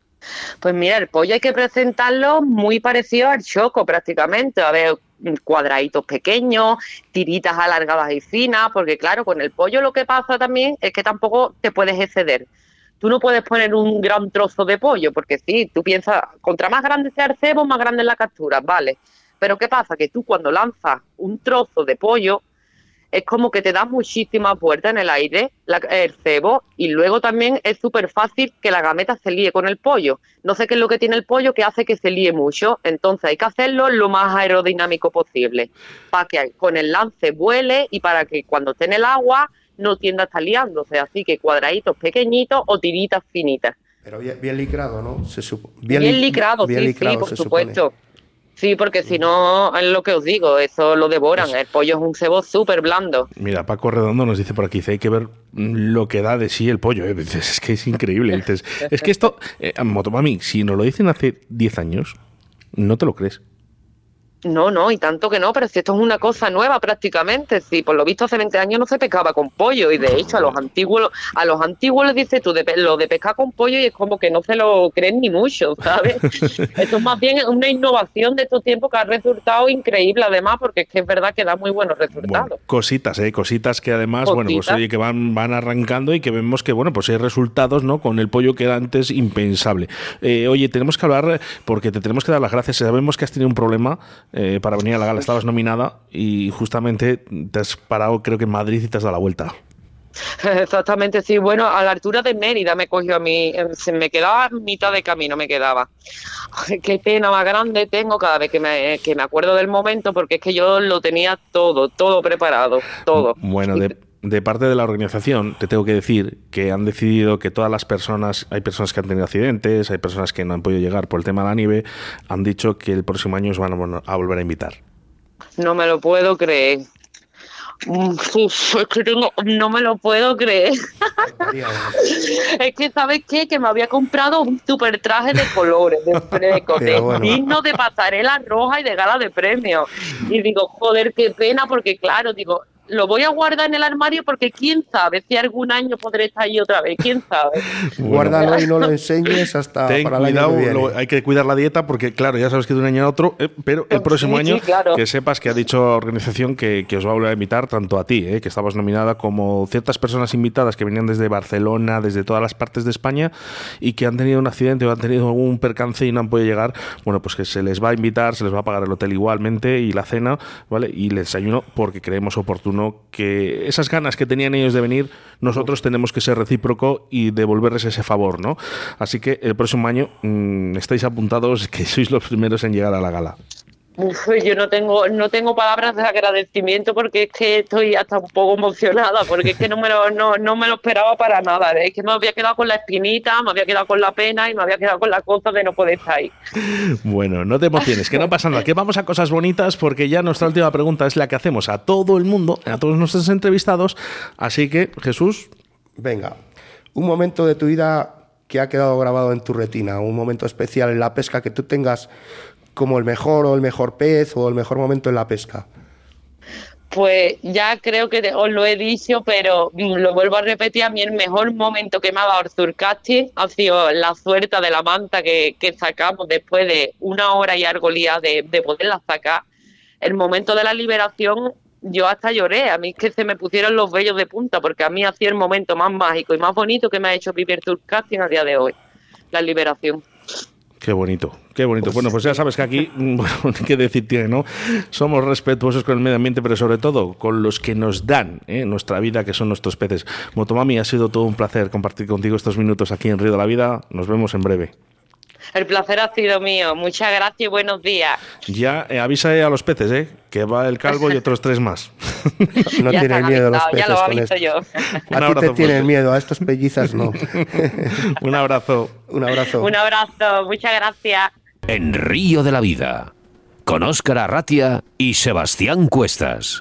E: Pues mira, el pollo hay que presentarlo muy parecido al choco prácticamente. A ver, cuadraditos pequeños, tiritas alargadas y finas, porque claro, con el pollo lo que pasa también es que tampoco te puedes exceder. Tú no puedes poner un gran trozo de pollo, porque sí, tú piensas, contra más grande sea el cebo, más grande es la captura, vale. Pero ¿qué pasa? Que tú cuando lanzas un trozo de pollo, es como que te da muchísimas vueltas en el aire la, el cebo, y luego también es súper fácil que la gameta se líe con el pollo. No sé qué es lo que tiene el pollo que hace que se líe mucho, entonces hay que hacerlo lo más aerodinámico posible, para que con el lance vuele y para que cuando esté en el agua no tienda a estar liándose, así que cuadraditos pequeñitos o tiritas finitas.
C: Pero bien, bien licrado, ¿no? Se supo,
E: bien, bien licrado, bien sí, licrado, sí, por supuesto. Supone. Sí, porque si no, es lo que os digo, eso lo devoran. El pollo es un cebo súper blando.
A: Mira, Paco Redondo nos dice por aquí, dice, hay que ver lo que da de sí el pollo. ¿eh? Dices, es que es increíble. Dices, es que esto, eh, Motomami, si nos lo dicen hace diez años, no te lo crees.
E: No, no, y tanto que no, pero si esto es una cosa nueva prácticamente, si por lo visto hace veinte años no se pescaba con pollo, y de hecho a los antiguos a los antiguos les dices tú de, lo de pescar con pollo y es como que no se lo creen ni mucho, ¿sabes? Esto es más bien una innovación de estos tiempos que ha resultado increíble además, porque es que es verdad que da muy buenos resultados.
A: Bueno, cositas, ¿eh? Cositas que además, cositas. bueno, pues oye, que van, van arrancando y que vemos que, bueno, pues hay resultados, ¿no? Con el pollo que era antes impensable. Eh, oye, tenemos que hablar, porque te tenemos que dar las gracias, sabemos que has tenido un problema Eh, para venir a la gala, estabas nominada y justamente te has parado creo que en Madrid y te has dado la vuelta.
E: Exactamente, sí, bueno, a la altura de Mérida me cogió a mí, se me quedaba mitad de camino, me quedaba. Ay, qué pena más grande tengo cada vez que me, que me acuerdo del momento, porque es que yo lo tenía todo, todo preparado, todo.
A: Bueno, de, de parte de la organización, te tengo que decir que han decidido que todas las personas, hay personas que han tenido accidentes, hay personas que no han podido llegar por el tema de la nieve, han dicho que el próximo año os van a volver a invitar.
E: No me lo puedo creer. Uf, es que tengo, no me lo puedo creer. Es que, ¿sabes qué? Que me había comprado un super traje de colores, de fresco, de bueno. digno de pasarela roja y de gala de premios. Y digo, joder, qué pena, porque claro, digo, lo voy a guardar en el armario porque quién sabe si algún año podré estar ahí otra vez, quién sabe.
C: Bueno, guárdalo y no lo enseñes hasta
A: ten
C: para el
A: cuidado,
C: año que viene.
A: Lo, hay que cuidar la dieta porque, claro, ya sabes que de un año a otro, eh, pero el próximo
E: sí,
A: año,
E: sí, claro.
A: que sepas que ha dicho la organización que, que os va a volver a invitar tanto a ti, eh, que estabas nominada, como ciertas personas invitadas que venían desde Barcelona, desde todas las partes de España y que han tenido un accidente o han tenido algún percance y no han podido llegar. Bueno, pues que se les va a invitar, se les va a pagar el hotel igualmente y la cena, ¿vale? Y el desayuno, porque creemos oportuno que esas ganas que tenían ellos de venir, nosotros tenemos que ser recíproco y devolverles ese favor, ¿no? Así que el próximo año mmm, estáis apuntados, que sois los primeros en llegar a la gala.
E: Uf, yo no tengo no tengo palabras de agradecimiento porque es que estoy hasta un poco emocionada, porque es que no me lo, no, no me lo esperaba para nada. Es que me había quedado con la espinita, me había quedado con la pena y me había quedado con la cosa de no poder estar ahí.
A: Bueno, no te emociones, que no pasa nada, que vamos a cosas bonitas porque ya nuestra última pregunta es la que hacemos a todo el mundo, a todos nuestros entrevistados. Así que, Jesús.
C: Venga, un momento de tu vida que ha quedado grabado en tu retina, un momento especial en la pesca que tú tengas como el mejor o el mejor pez o el mejor momento en la pesca.
E: Pues ya creo que os lo he dicho, pero lo vuelvo a repetir, a mí el mejor momento que me ha dado el surcasting ha sido la suerte de la manta que, que sacamos después de una hora y algo lía de, de poderla sacar. El momento de la liberación, yo hasta lloré, a mí es que se me pusieron los vellos de punta, porque a mí ha sido el momento más mágico y más bonito que me ha hecho vivir surcasting a día de hoy, la liberación.
A: Qué bonito, qué bonito. Pues, bueno, pues ya sabes que aquí, bueno, qué decir tiene, ¿no? Somos respetuosos con el medio ambiente, pero sobre todo con los que nos dan ¿eh? nuestra vida, que son nuestros peces. Motomami, ha sido todo un placer compartir contigo estos minutos aquí en Río de la Vida. Nos vemos en breve.
E: El placer ha sido mío. Muchas gracias y buenos días.
A: Ya eh, avisa a los peces, ¿eh? Que va el calvo y otros tres más.
C: No tienen miedo los peces.
E: Ya lo
C: con esto.
E: Yo.
C: A ti te tienen miedo, a estos pellizas no.
A: Un abrazo.
C: Un abrazo.
E: Un abrazo. Muchas gracias.
B: En Río de la Vida, con Óscar Arratia y Sebastián Cuestas.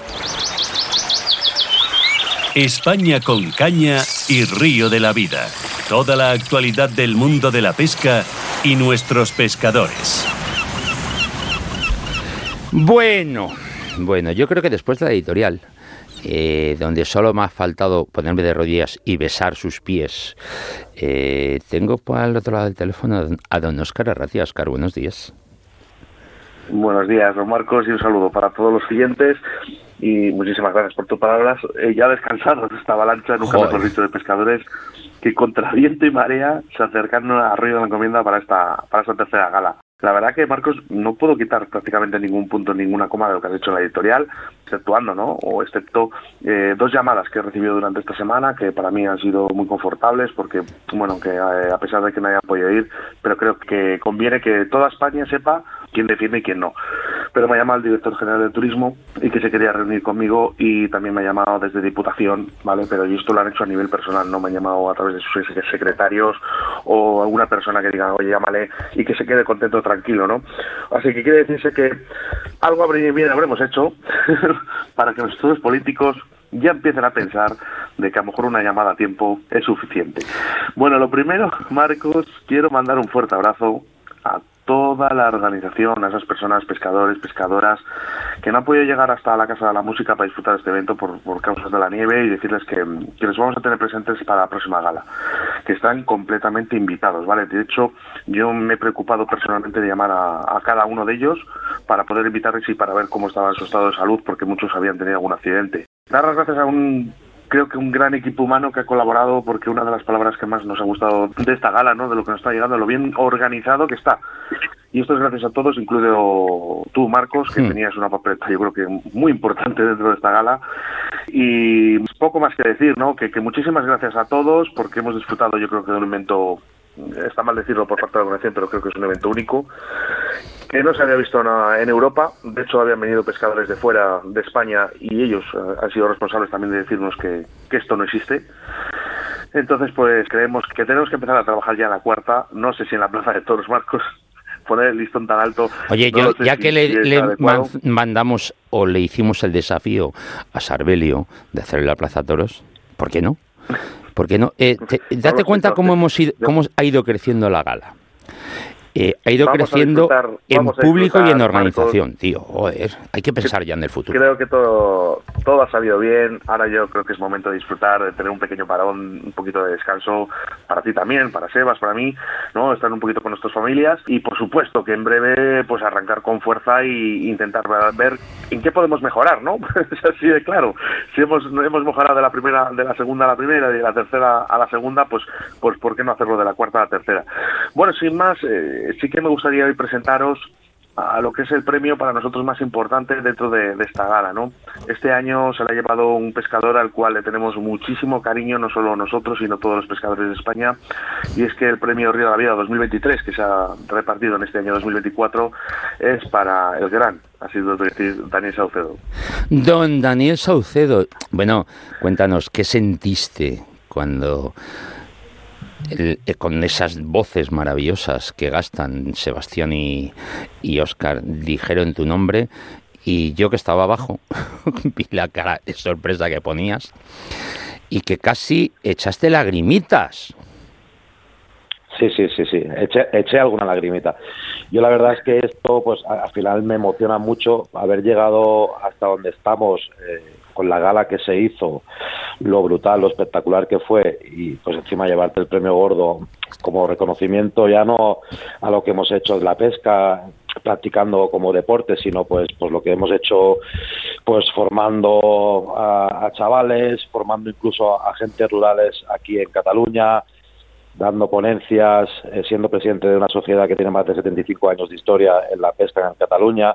F: España con caña y Río de la Vida. Toda la actualidad del mundo de la pesca y nuestros pescadores.
G: Bueno, bueno, yo creo que después de la editorial, eh, donde solo me ha faltado ponerme de rodillas y besar sus pies, eh, tengo por el otro lado del teléfono a don Óscar Arratia. Óscar, buenos días.
H: Buenos días, don Marcos, y un saludo para todos los siguientes. Y muchísimas gracias por tus palabras. Eh, ya descansados de esta avalancha, nunca mejor dicho, de pescadores que contra viento y marea se acercan a Río de la Encomienda para esta para esta tercera gala. La verdad que, Marcos, no puedo quitar prácticamente ningún punto, ninguna coma de lo que has hecho en la editorial, exceptuando, ¿no? O excepto eh, dos llamadas que he recibido durante esta semana, que para mí han sido muy confortables, porque, bueno, que eh, a pesar de que no haya podido ir, pero creo que conviene que toda España sepa quién defiende y quién no. Pero me ha llamado el director general de Turismo y que se quería reunir conmigo, y también me ha llamado desde Diputación, ¿vale? Pero esto lo han hecho a nivel personal, no me han llamado a través de sus secretarios o alguna persona que diga, oye, llámale, y que se quede contento, tranquilo, ¿no? Así que quiere decirse que algo bien habremos hecho para que los estudios políticos ya empiecen a pensar de que a lo mejor una llamada a tiempo es suficiente. Bueno, lo primero, Marcos, quiero mandar un fuerte abrazo a toda la organización, a esas personas, pescadores, pescadoras, que no han podido llegar hasta la Casa de la Música para disfrutar de este evento por, por causas de la nieve, y decirles que, que les vamos a tener presentes para la próxima gala, que están completamente invitados, ¿vale? De hecho, yo me he preocupado personalmente de llamar a, a cada uno de ellos para poder invitarles y para ver cómo estaba su estado de salud, porque muchos habían tenido algún accidente. Dar las gracias a un... creo que un gran equipo humano que ha colaborado, porque una de las palabras que más nos ha gustado de esta gala, ¿no?, de lo que nos está llegando, lo bien organizado que está. Y esto es gracias a todos, incluido tú, Marcos, que sí. tenías una papeleta, yo creo que muy importante dentro de esta gala. Y poco más que decir, ¿no?, que, que muchísimas gracias a todos, porque hemos disfrutado, yo creo que de un evento, está mal decirlo por parte de la organización, pero creo que es un evento único. que no se había visto nada en Europa. De hecho, habían venido pescadores de fuera de España y ellos uh, han sido responsables también de decirnos que, que esto no existe. Entonces, pues creemos que tenemos que empezar a trabajar ya en la cuarta, no sé si en la Plaza de Toros, Marcos, poner el listón tan alto.
G: Oye,
H: no
G: yo,
H: sé
G: ya
H: si,
G: que le,
H: si
G: le man,
H: adecuado.
G: mandamos o le hicimos el desafío a Sarbelio de hacer la Plaza Toros, ¿por qué no? ¿Por qué no? Eh, te, date cuenta cómo hemos ido, cómo ha ido creciendo la gala. Eh, ha ido
H: Vamos
G: creciendo en
H: a
G: público y en organización,
H: Marcos.
G: tío. Joder, hay que pensar ya en el futuro.
H: Creo que todo todo ha salido bien. Ahora yo creo que es momento de disfrutar, de tener un pequeño parón, un poquito de descanso para ti también, para Sebas, para mí, ¿no? Estar un poquito con nuestras familias y por supuesto que en breve pues arrancar con fuerza y intentar ver en qué podemos mejorar, ¿no? Es así de claro. Si hemos hemos mejorado de la primera, de la segunda a la primera y de la tercera a la segunda, pues pues ¿por qué no hacerlo de la cuarta a la tercera? Bueno, sin más, eh, sí que me gustaría hoy presentaros a lo que es el premio para nosotros más importante dentro de, de esta gala, ¿no? Este año se le ha llevado un pescador al cual le tenemos muchísimo cariño, no solo nosotros, sino todos los pescadores de España, y es que el premio Río de la Vida dos mil veintitrés, que se ha repartido en este año dos mil veinticuatro, es para el gran, ha sido Daniel Saucedo.
G: Don Daniel Saucedo, bueno, cuéntanos, ¿qué sentiste cuando... El, eh, con esas voces maravillosas que gastan Sebastián y, y Óscar dijeron tu nombre y yo que estaba abajo vi la cara de sorpresa que ponías y que casi echaste lagrimitas?
I: Sí, sí, sí, sí, eché, eché alguna lagrimita. Yo la verdad es que esto pues al final me emociona mucho haber llegado hasta donde estamos, eh, con la gala que se hizo, lo brutal, lo espectacular que fue y pues encima llevarte el premio gordo como reconocimiento ya no a lo que hemos hecho de la pesca practicando como deporte, sino pues pues lo que hemos hecho pues formando a, a chavales, formando incluso a, a gente rurales aquí en Cataluña, dando ponencias, eh, siendo presidente de una sociedad que tiene más de setenta y cinco años de historia en la pesca en Cataluña,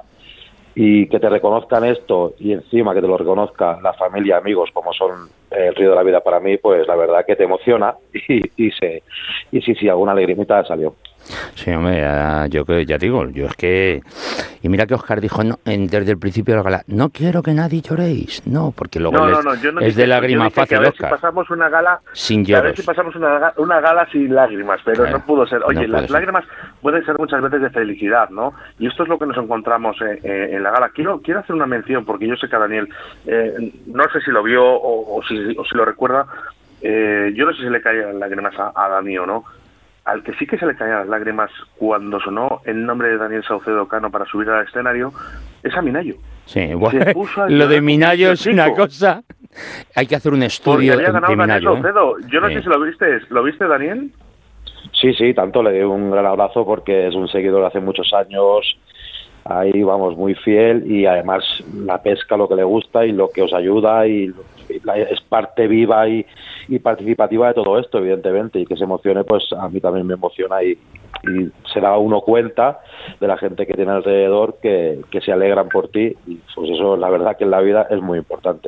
I: y que te reconozcan esto y encima que te lo reconozca la familia, amigos, como son eh, el Río de la Vida para mí, pues la verdad que te emociona y, y, se, y sí, sí, alguna lagrimita salió.
G: Sí, hombre, ya, yo que ya digo, yo es que... Y mira que Óscar dijo no, en, desde el principio de la gala, no quiero que nadie lloréis, no, porque luego
H: no,
G: les,
H: no, no, yo no
G: es de lágrima fácil,
H: a ver
G: Óscar.
H: si pasamos una gala,
G: sin
H: lloros. A ver
G: lloros.
H: si pasamos una, una gala sin lágrimas, pero claro, no pudo ser. Oye,
G: no
H: las
G: ser.
H: lágrimas pueden ser muchas veces de felicidad, ¿no? Y esto es lo que nos encontramos eh, eh, en la gala. Quiero quiero hacer una mención, porque yo sé que a Daniel, eh, no sé si lo vio o, o, si, o si lo recuerda, eh, yo no sé si le caían lágrimas a, a Dani o no. Al que sí que se le caían las lágrimas cuando sonó el nombre de Daniel Saucedo Cano para subir al escenario es a Minayo.
G: Sí, bueno, lo de Minayo es una cosa... Hay que hacer un estudio
H: había ganado
G: de Minayo.
H: Daniel Saucedo.
G: ¿eh?
H: Yo no
G: sí.
H: sé si lo viste. ¿Lo viste, Daniel?
I: Sí, sí, tanto le doy un gran abrazo porque es un seguidor hace muchos años, ahí vamos, muy fiel, y además la pesca lo que le gusta y lo que os ayuda y es parte viva y, y participativa de todo esto, evidentemente, y que se emocione, pues a mí también me emociona y, y se da uno cuenta de la gente que tiene alrededor que, que se alegran por ti y pues eso la verdad que en la vida es muy importante.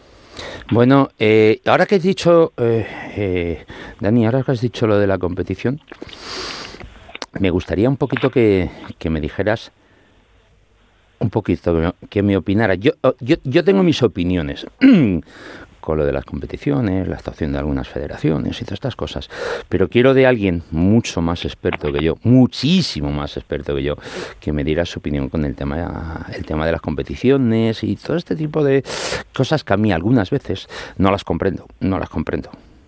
G: Bueno, eh, ahora que has dicho, eh, eh, Dani, ahora que has dicho lo de la competición, me gustaría un poquito que, que me dijeras un poquito, que me opinara. Yo, yo, yo tengo mis opiniones con lo de las competiciones, la actuación de algunas federaciones y todas estas cosas, pero quiero de alguien mucho más experto que yo, muchísimo más experto que yo, que me diera su opinión con el tema, el tema de las competiciones y todo este tipo de cosas que a mí algunas veces no las comprendo, no las comprendo.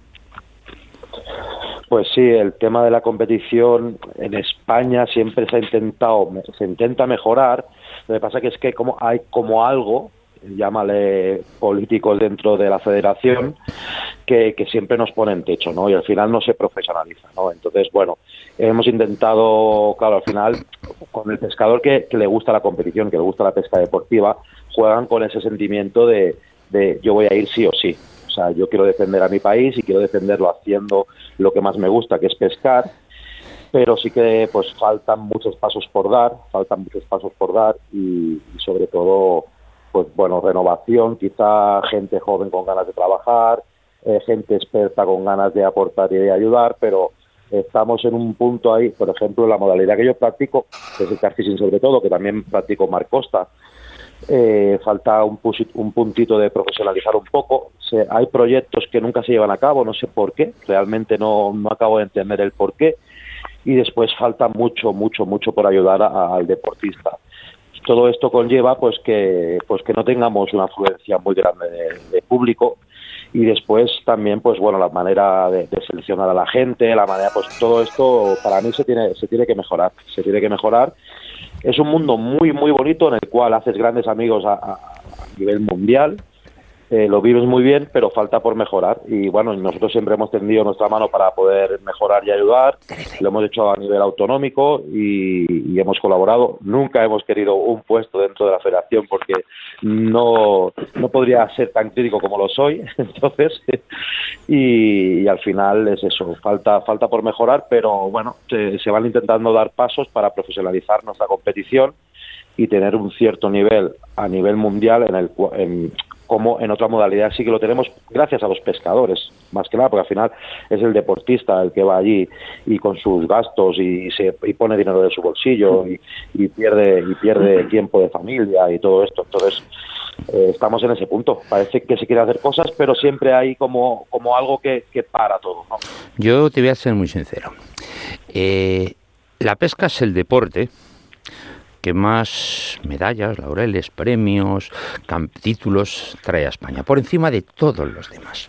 I: Pues sí, el tema de la competición en España siempre se ha intentado, se intenta mejorar. Lo que pasa que es que como hay como algo, llámale políticos dentro de la federación, que, que siempre nos ponen techo, ¿no? Y al final no se profesionaliza, ¿no? Entonces, bueno, hemos intentado, claro, al final, con el pescador que, que le gusta la competición, que le gusta la pesca deportiva, juegan con ese sentimiento de, de yo voy a ir sí o sí. O sea, yo quiero defender a mi país y quiero defenderlo haciendo lo que más me gusta, que es pescar, pero sí que pues faltan muchos pasos por dar, faltan muchos pasos por dar y, y sobre todo, pues bueno, renovación, quizá gente joven con ganas de trabajar, eh, gente experta con ganas de aportar y de ayudar, pero estamos en un punto ahí, por ejemplo, la modalidad que yo practico, que es el kartfishing sobre todo, que también practico Mar Costa, eh, falta un, un puntito de profesionalizar un poco. Se, hay proyectos que nunca se llevan a cabo, no sé por qué, realmente no, no acabo de entender el por qué, y después falta mucho, mucho, mucho por ayudar a, al deportista. Todo esto conlleva pues que pues que no tengamos una afluencia muy grande de, de público, y después también pues bueno, la manera de, de seleccionar a la gente, la manera, pues todo esto para mí se tiene se tiene que mejorar, se tiene que mejorar. Es un mundo muy muy bonito en el cual haces grandes amigos a, a, a nivel mundial. Eh, lo vives muy bien, pero falta por mejorar, y bueno, nosotros siempre hemos tendido nuestra mano para poder mejorar y ayudar. Lo hemos hecho a nivel autonómico y, y hemos colaborado. Nunca hemos querido un puesto dentro de la federación porque no, no podría ser tan crítico como lo soy, entonces y, y al final es eso, falta falta por mejorar, pero bueno, se, se van intentando dar pasos para profesionalizar nuestra competición y tener un cierto nivel a nivel mundial en el en, como en otra modalidad sí que lo tenemos gracias a los pescadores, más que nada, porque al final es el deportista el que va allí y con sus gastos y se y pone dinero de su bolsillo y, y pierde y pierde tiempo de familia y todo esto. Entonces eh, estamos en ese punto. Parece que se quiere hacer cosas, pero siempre hay como como algo que, que para todo, ¿no?
G: Yo te voy a ser muy sincero. Eh, la pesca es el deporte que más medallas, laureles, premios, títulos trae a España, por encima de todos los demás.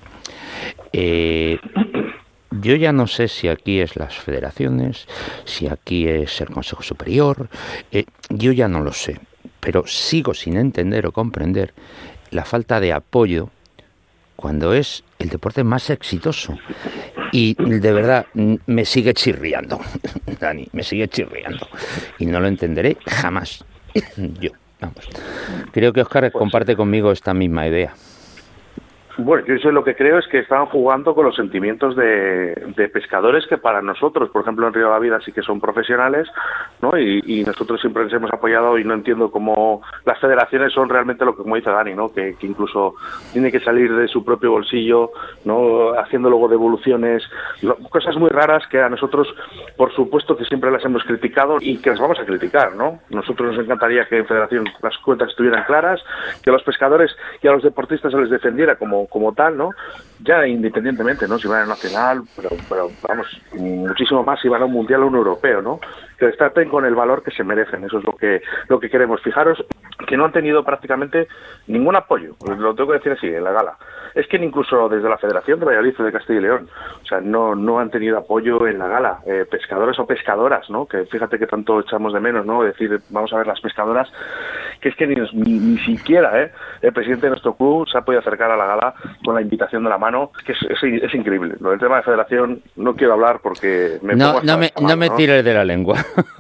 G: Eh, yo ya no sé si aquí es las federaciones, si aquí es el Consejo Superior, eh, yo ya no lo sé, pero sigo sin entender o comprender la falta de apoyo cuando es el deporte más exitoso. Y de verdad, me sigue chirriando, Dani, me sigue chirriando. Y no lo entenderé jamás. Yo, vamos. Creo que Óscar comparte conmigo esta misma idea.
A: Bueno, yo eso lo que creo es que estaban jugando con los sentimientos de, de pescadores que para nosotros, por ejemplo en Río de la Vida sí que son profesionales, ¿no? Y, y nosotros siempre les hemos apoyado y no entiendo cómo las federaciones son realmente lo que, como dice Dani, ¿no? Que, que incluso tiene que salir de su propio bolsillo, ¿no? Haciendo luego devoluciones, lo, cosas muy raras que a nosotros, por supuesto que siempre las hemos criticado y que las vamos a criticar, ¿no? Nosotros nos encantaría que en Federación las cuentas estuvieran claras, que a los pescadores y a los deportistas se les defendiera como como tal, ¿no? Ya independientemente, ¿no? Si van a nacional, pero, pero vamos, muchísimo más si van a un mundial o un europeo, ¿no? Que les traten con el valor que se merecen, eso es lo que lo que queremos. Fijaros que no han tenido prácticamente ningún apoyo, lo tengo que decir así, en la gala. Es que incluso desde la Federación de Valladolid de Castilla y León, o sea, no no han tenido apoyo en la gala, eh, pescadores o pescadoras, ¿no? Que fíjate que tanto echamos de menos, ¿no? Decir, vamos a ver las pescadoras, que es que ni, ni, ni siquiera, ¿eh? El presidente de nuestro club se ha podido acercar a la gala con la invitación de la mano, es que es, es, es increíble. Lo del tema de Federación no quiero hablar porque me
G: no,
A: pongo
G: no me
A: mal,
G: no me
A: ¿no?
G: tires de la lengua.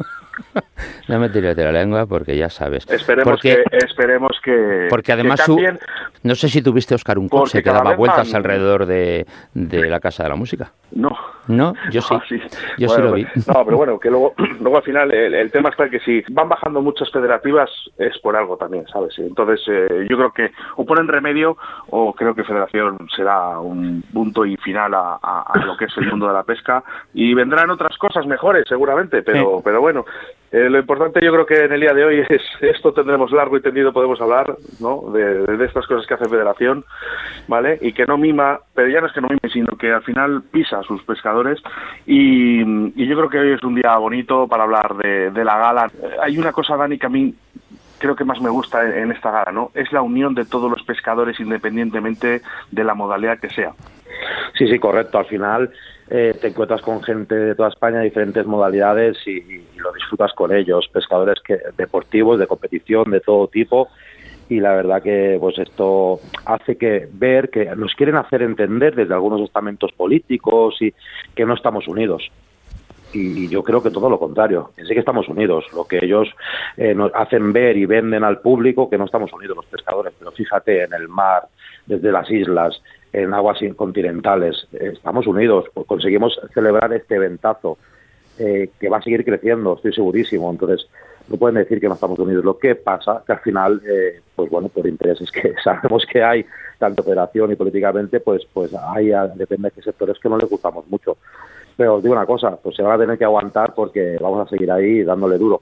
G: No me tires de la lengua porque ya sabes.
A: Esperemos
G: porque,
A: que esperemos que
G: porque además
A: que cambien,
G: su, no sé si tuviste, Óscar, un coche que daba vueltas van... alrededor de, de la Casa de la Música.
A: No.
G: No, yo sí.
A: No, sí.
G: Yo
A: bueno,
G: sí lo vi.
A: No, pero bueno, que luego, luego al final el, el tema está que si van bajando muchas federativas es por algo también, ¿sabes? Entonces eh, yo creo que o ponen remedio o creo que Federación será un punto y final a, a, a lo que es el mundo de la pesca y vendrán otras cosas mejores seguramente, pero, sí. pero bueno. Eh, lo importante yo creo que en el día de hoy es esto, tendremos largo y tendido, podemos hablar, ¿no? De, de estas cosas que hace Federación, ¿vale? Y que no mima, pero ya no es que no mime, sino que al final pisa a sus pescadores y, y yo creo que hoy es un día bonito para hablar de, de la gala. Eh, hay una cosa, Dani, que a mí creo que más me gusta en, en esta gala, ¿no? Es la unión de todos los pescadores independientemente de la modalidad que sea.
I: Sí, sí, correcto. Al final eh, te encuentras con gente de toda España de diferentes modalidades y, y lo disfrutas con ellos, pescadores que deportivos, de competición, de todo tipo, y la verdad que pues esto hace que ver que nos quieren hacer entender desde algunos estamentos políticos y que no estamos unidos. Y yo creo que todo lo contrario, sí que estamos unidos. Lo que ellos eh, nos hacen ver y venden al público que no estamos unidos los pescadores, pero fíjate, en el mar, desde las islas, en aguas continentales, eh, estamos unidos, pues conseguimos celebrar este eventazo eh, que va a seguir creciendo, estoy segurísimo. Entonces no pueden decir que no estamos unidos. Lo que pasa que al final, eh, pues bueno, por intereses que sabemos que hay, tanto federación y políticamente, pues pues hay, depende de qué sectores que no les gustamos mucho. Pero os digo una cosa, pues se van a tener que aguantar porque vamos a seguir ahí dándole duro.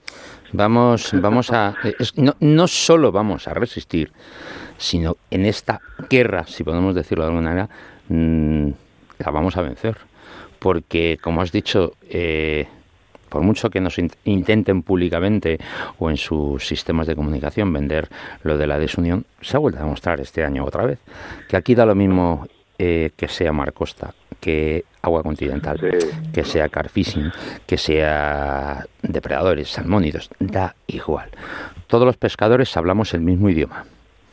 G: Vamos, vamos a... Es, no, no solo vamos a resistir, sino en esta guerra, si podemos decirlo de alguna manera, mmm, la vamos a vencer. Porque, como has dicho, eh, por mucho que nos in- intenten públicamente o en sus sistemas de comunicación vender lo de la desunión, se ha vuelto a demostrar este año otra vez que aquí da lo mismo eh, que sea Mar Costa, que Agua Continental, sí. que sea Carfishing, que sea depredadores, salmónidos, da igual. Todos los pescadores hablamos el mismo idioma.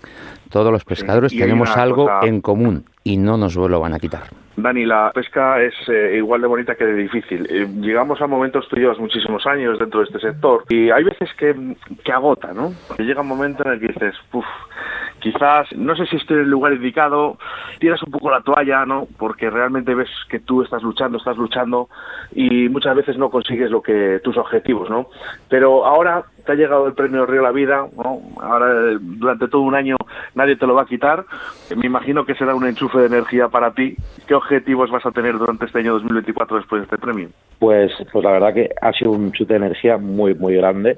G: Todos los pescadores sí, tenemos algo cosa... en común y no nos lo van a quitar.
H: Dani, la pesca es eh, igual de bonita que de difícil. Eh, llegamos a momentos, tú llevas muchísimos años dentro de este sector y hay veces que, que agota, ¿no? Que llega un momento en el que dices, uff, quizás, no sé si estoy en el lugar indicado, tiras un poco la toalla, ¿no? Porque realmente ves que tú estás luchando, estás luchando y muchas veces no consigues lo que tus objetivos, ¿no? Pero ahora te ha llegado el premio Río La Vida, ¿no? Ahora durante todo un año nadie te lo va a quitar. Me imagino que será un enchufe de energía para ti. ¿Qué objetivos vas a tener durante este año dos mil veinticuatro después de este premio?
I: Pues, pues la verdad que ha sido un chute de energía muy, muy grande.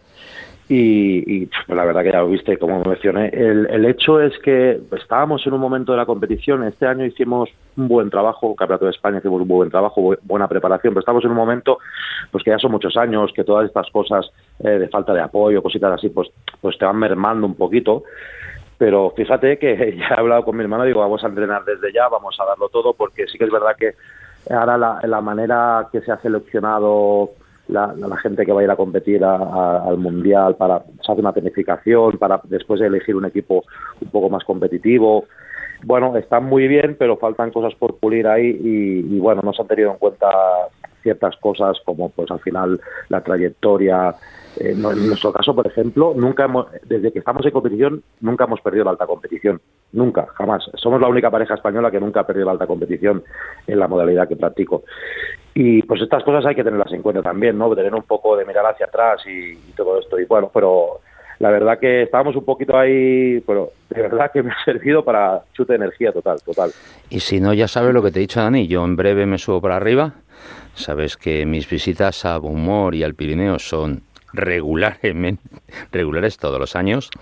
I: Y, y pues la verdad que ya lo viste, como mencioné. El, el hecho es que estábamos en un momento de la competición. Este año hicimos un buen trabajo, Campeonato de España hicimos un buen trabajo, bu- buena preparación, pero estamos en un momento pues que ya son muchos años, que todas estas cosas eh, de falta de apoyo, cositas así, pues, pues te van mermando un poquito. Pero fíjate que ya he hablado con mi hermano, digo, vamos a entrenar desde ya, vamos a darlo todo, porque sí que es verdad que ahora la, la manera que se ha seleccionado La, la gente que va a ir a competir a, a, al Mundial, para se hace una planificación para después elegir un equipo un poco más competitivo. Bueno, están muy bien, pero faltan cosas por pulir ahí y, y bueno, no se han tenido en cuenta ciertas cosas como pues al final la trayectoria. Eh, no, en nuestro caso, por ejemplo, nunca hemos, desde que estamos en competición, nunca hemos perdido la alta competición. Nunca, jamás. Somos la única pareja española que nunca ha perdido la alta competición en la modalidad que practico. Y pues estas cosas hay que tenerlas en cuenta también, ¿no? Tener un poco de mirar hacia atrás y, y todo esto. Y bueno, pero la verdad que estábamos un poquito ahí, pero de verdad que me ha servido para chute de energía total, total.
G: Y si no, ya sabes lo que te he dicho, Dani, yo en breve me subo para arriba. Sabes que mis visitas a Beaumont y al Pirineo son regulares, regulares todos los años.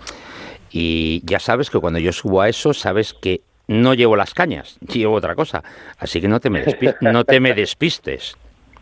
G: Y ya sabes que cuando yo subo a eso, sabes que no llevo las cañas, llevo otra cosa. Así que no te me, despi- no te me despistes.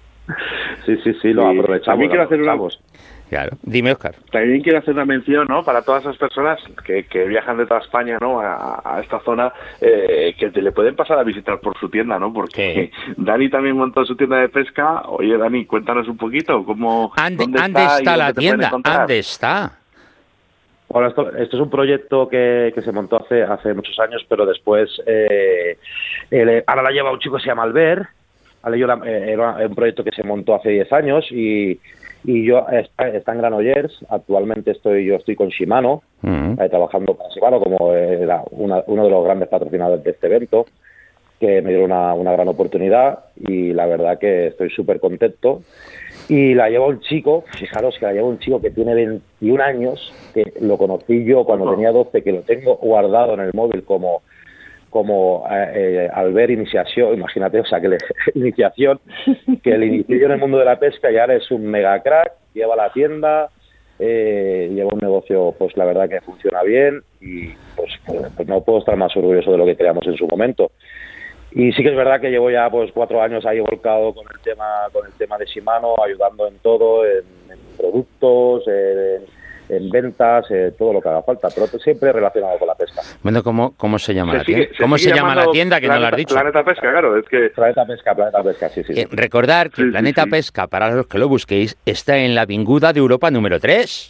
I: Sí, sí, sí, lo aprovechamos.
H: También quiero hacer una...
G: Claro. Dime, Óscar.
H: También quiero hacer una mención, ¿no? Para todas esas personas que, que viajan de toda España, ¿no? A, a esta zona, eh, que te le pueden pasar a visitar por su tienda, ¿no? Porque sí. Dani también montó su tienda de pesca. Oye, Dani, cuéntanos un poquito cómo...
G: ¿Ande,
H: ¿Dónde
G: ¿ande
H: está,
G: está la
H: dónde
G: tienda? ¿Dónde está?
I: Bueno, esto, esto es un proyecto que, que se montó hace hace muchos años, pero después eh, el, ahora la lleva un chico que se llama Albert. Yo la, eh, era un proyecto que se montó hace diez años y, y yo está, está en Granollers. Actualmente estoy yo estoy con Shimano, uh-huh. eh, trabajando para Shimano como era una, uno de los grandes patrocinadores de este evento, que me dieron una, una gran oportunidad y la verdad que estoy súper contento. Y la lleva un chico, fijaros que la lleva un chico que tiene veintiún años, que lo conocí yo cuando tenía doce, que lo tengo guardado en el móvil como como eh, al ver iniciación, imagínate, o sea, que le, iniciación, que le inicié yo en el mundo de la pesca y ahora es un mega crack, lleva la tienda, eh, lleva un negocio, pues la verdad que funciona bien y pues, pues no puedo estar más orgulloso de lo que creamos en su momento. Y sí que es verdad que llevo ya pues cuatro años ahí volcado con el tema con el tema de Shimano, ayudando en todo, en, en productos, en, en ventas, eh, todo lo que haga falta, pero siempre relacionado con la pesca.
G: Bueno, ¿cómo, cómo se llama
H: se
G: la
H: sigue,
G: tienda?
H: se
G: ¿Cómo se llama la tienda que
H: Planeta,
G: no lo has dicho?
H: Planeta Pesca, claro, es que...
I: Planeta Pesca, Planeta Pesca, sí, sí. sí.
G: Eh, recordar que sí, Planeta sí, sí. Pesca, para los que lo busquéis, está en la Avinguda de Europa número tres.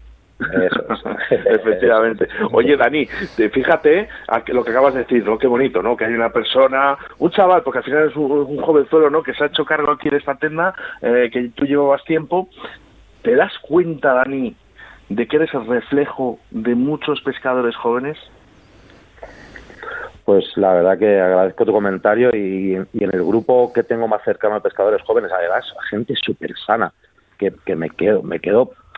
I: Eso es.
H: Efectivamente. Oye, Dani, fíjate a lo que acabas de decir, ¿no? Qué bonito, ¿no? Que hay una persona, un chaval, porque al final es un, un jovenzuelo, ¿no? Que se ha hecho cargo aquí de esta tienda, eh, que tú llevabas tiempo. ¿Te das cuenta, Dani, de que eres el reflejo de muchos pescadores jóvenes?
I: Pues la verdad que agradezco tu comentario y, y en el grupo que tengo más cercano a pescadores jóvenes, además, gente súper sana, que, que me quedo, me quedo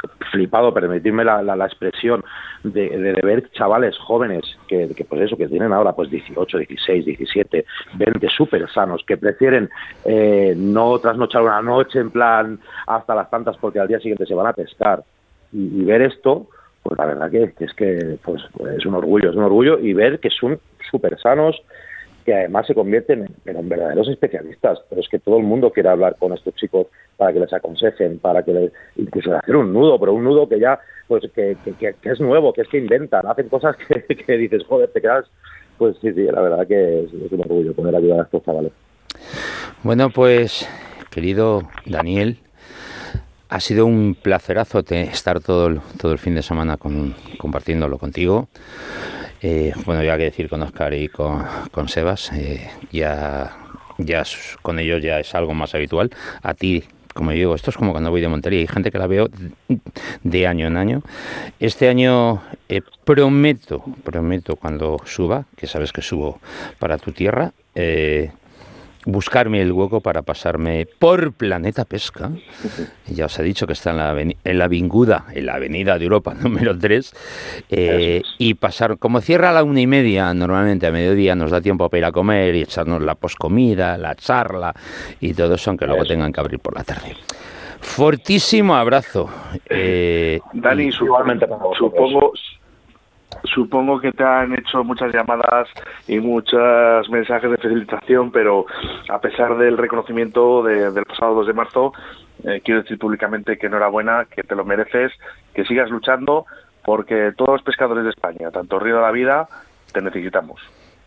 I: flipado, permitidme la, la, la expresión, de, de, de ver chavales jóvenes que, que pues eso, que tienen ahora pues dieciocho, dieciséis, diecisiete, veinte, súper sanos, que prefieren eh, no trasnochar una noche en plan hasta las tantas porque al día siguiente se van a pescar, y, y ver esto, pues la verdad que, que es que pues, es un orgullo, es un orgullo, y ver que son súper sanos, que además se convierten en, en verdaderos especialistas. Pero es que todo el mundo quiere hablar con estos chicos para que les aconsejen, para que les, incluso hacer un nudo, pero un nudo que ya, pues que, que, que es nuevo, que es que inventan, hacen cosas que, que dices, joder, te quedas, pues sí, sí, la verdad que es, es un orgullo poder ayudar a estos chavales.
G: Bueno, pues, querido Daniel, ha sido un placerazo te, estar todo el, todo el fin de semana con, compartiéndolo contigo. Eh, bueno, ya que decir con Óscar y con, con Sebas, eh, ya, ya es, con ellos ya es algo más habitual. A ti, como yo digo, esto es como cuando voy de Montería, hay gente que la veo de año en año. Este año eh, prometo, prometo cuando suba, que sabes que subo para tu tierra, eh, buscarme el hueco para pasarme por Planeta Pesca. Ya os he dicho que está en la, aveni- en la avinguda, en la avenida de Europa número tres, eh, y pasar, como cierra a la una y media, normalmente a mediodía nos da tiempo para ir a comer y echarnos la poscomida, la charla y todo eso, aunque luego tengan que abrir por la tarde. Fortísimo abrazo. Eh,
H: Dani, igualmente, supongo... Supongo que te han hecho muchas llamadas y muchos mensajes de felicitación, pero a pesar del reconocimiento de, del pasado dos de marzo, eh, quiero decir públicamente que enhorabuena, que te lo mereces, que sigas luchando, porque todos los pescadores de España, tanto Río de la Vida, te necesitamos.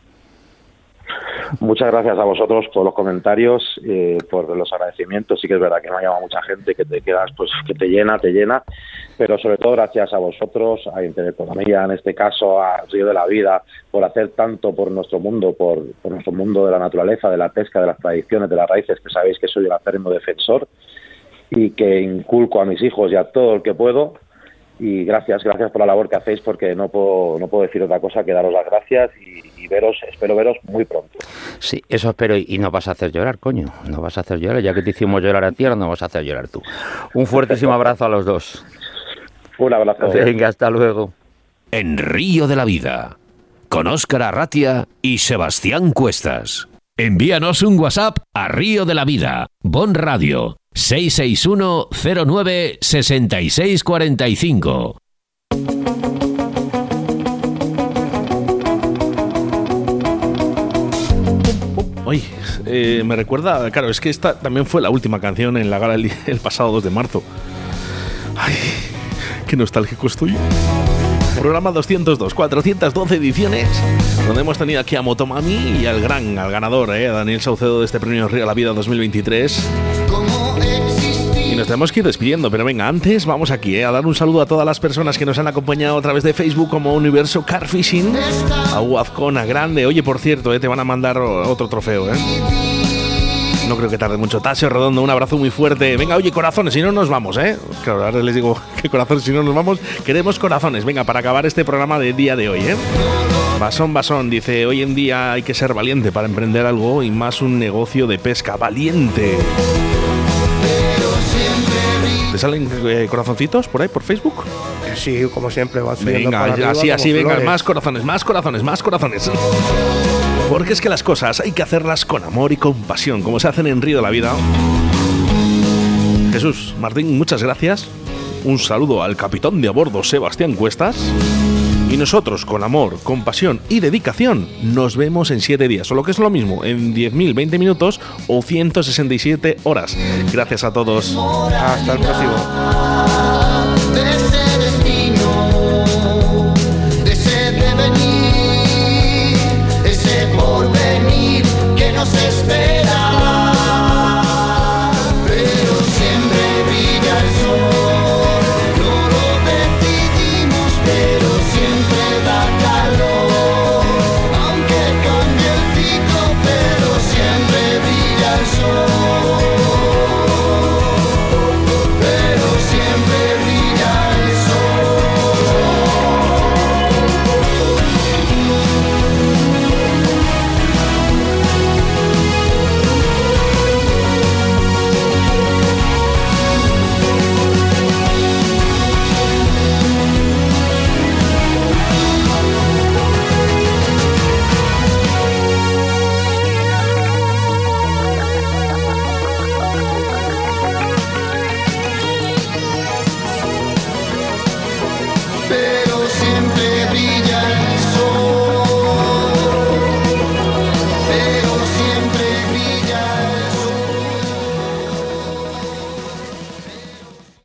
I: Muchas gracias a vosotros por los comentarios, eh, por los agradecimientos. Sí que es verdad que me ha llamado mucha gente, que te quedas, pues que te llena, te llena, pero sobre todo gracias a vosotros, a Intereconomía, en este caso a Río de la Vida, por hacer tanto por nuestro mundo, por, por nuestro mundo de la naturaleza, de la pesca, de las tradiciones, de las raíces, que sabéis que soy un acérrimo defensor y que inculco a mis hijos y a todo el que puedo. Y gracias, gracias por la labor que hacéis, porque no puedo, no puedo decir otra cosa que daros las gracias y, y veros, espero veros muy pronto.
G: Sí, eso espero, y, y no vas a hacer llorar, coño, no vas a hacer llorar, ya que te hicimos llorar a ti, ahora no vas a hacer llorar tú. Un fuertísimo abrazo a los dos.
I: Un abrazo.
G: Venga, hasta luego.
B: En Río de la Vida, con Óscar Arratia y Sebastián Cuestas. Envíanos un WhatsApp a Río de la Vida, Bon Radio, seis seis uno cero nueve seis seis cuatro cinco.
A: Uy, eh, me recuerda, claro, es que esta también fue la última canción en la gala el, el pasado dos de marzo. Ay, qué nostálgico estoy. Programa doscientos dos, cuatrocientas doce ediciones, donde hemos tenido aquí a Motomami y al gran, al ganador, eh, a Daniel Saucedo de este premio Río de la Vida dos mil veintitrés. Y nos tenemos que ir despidiendo, pero venga, antes vamos aquí eh, a dar un saludo a todas las personas que nos han acompañado a través de Facebook, como Universo Carfishing, a Huazcona Grande. Oye, por cierto, eh, te van a mandar otro trofeo, ¿eh? No creo que tarde mucho. Tasio Redondo, un abrazo muy fuerte. Venga, oye, corazones, si no nos vamos, ¿eh? Claro, ahora les digo que corazones, si no nos vamos. Queremos corazones, venga, para acabar este programa del día de hoy, ¿eh? Basón, Basón, dice, hoy en día hay que ser valiente para emprender algo y más un negocio de pesca. ¡Valiente! ¿Te salen eh, corazoncitos por ahí, por Facebook?
C: Sí, como siempre, va subiendo.
A: Venga,
C: para arriba,
A: así, así, venga,
C: flores.
A: más corazones, más corazones, más corazones. Porque es que las cosas hay que hacerlas con amor y con pasión, como se hacen en Río de la Vida. Jesús, Martín, muchas gracias. Un saludo al capitán de a bordo, Sebastián Cuestas. Y nosotros, con amor, con pasión y dedicación, nos vemos en siete días, o lo que es lo mismo, en diez mil veinte minutos o ciento sesenta y siete horas. Gracias a todos.
C: Hasta el próximo.
J: De ese destino, de ese devenir, ese porvenir que nos espera.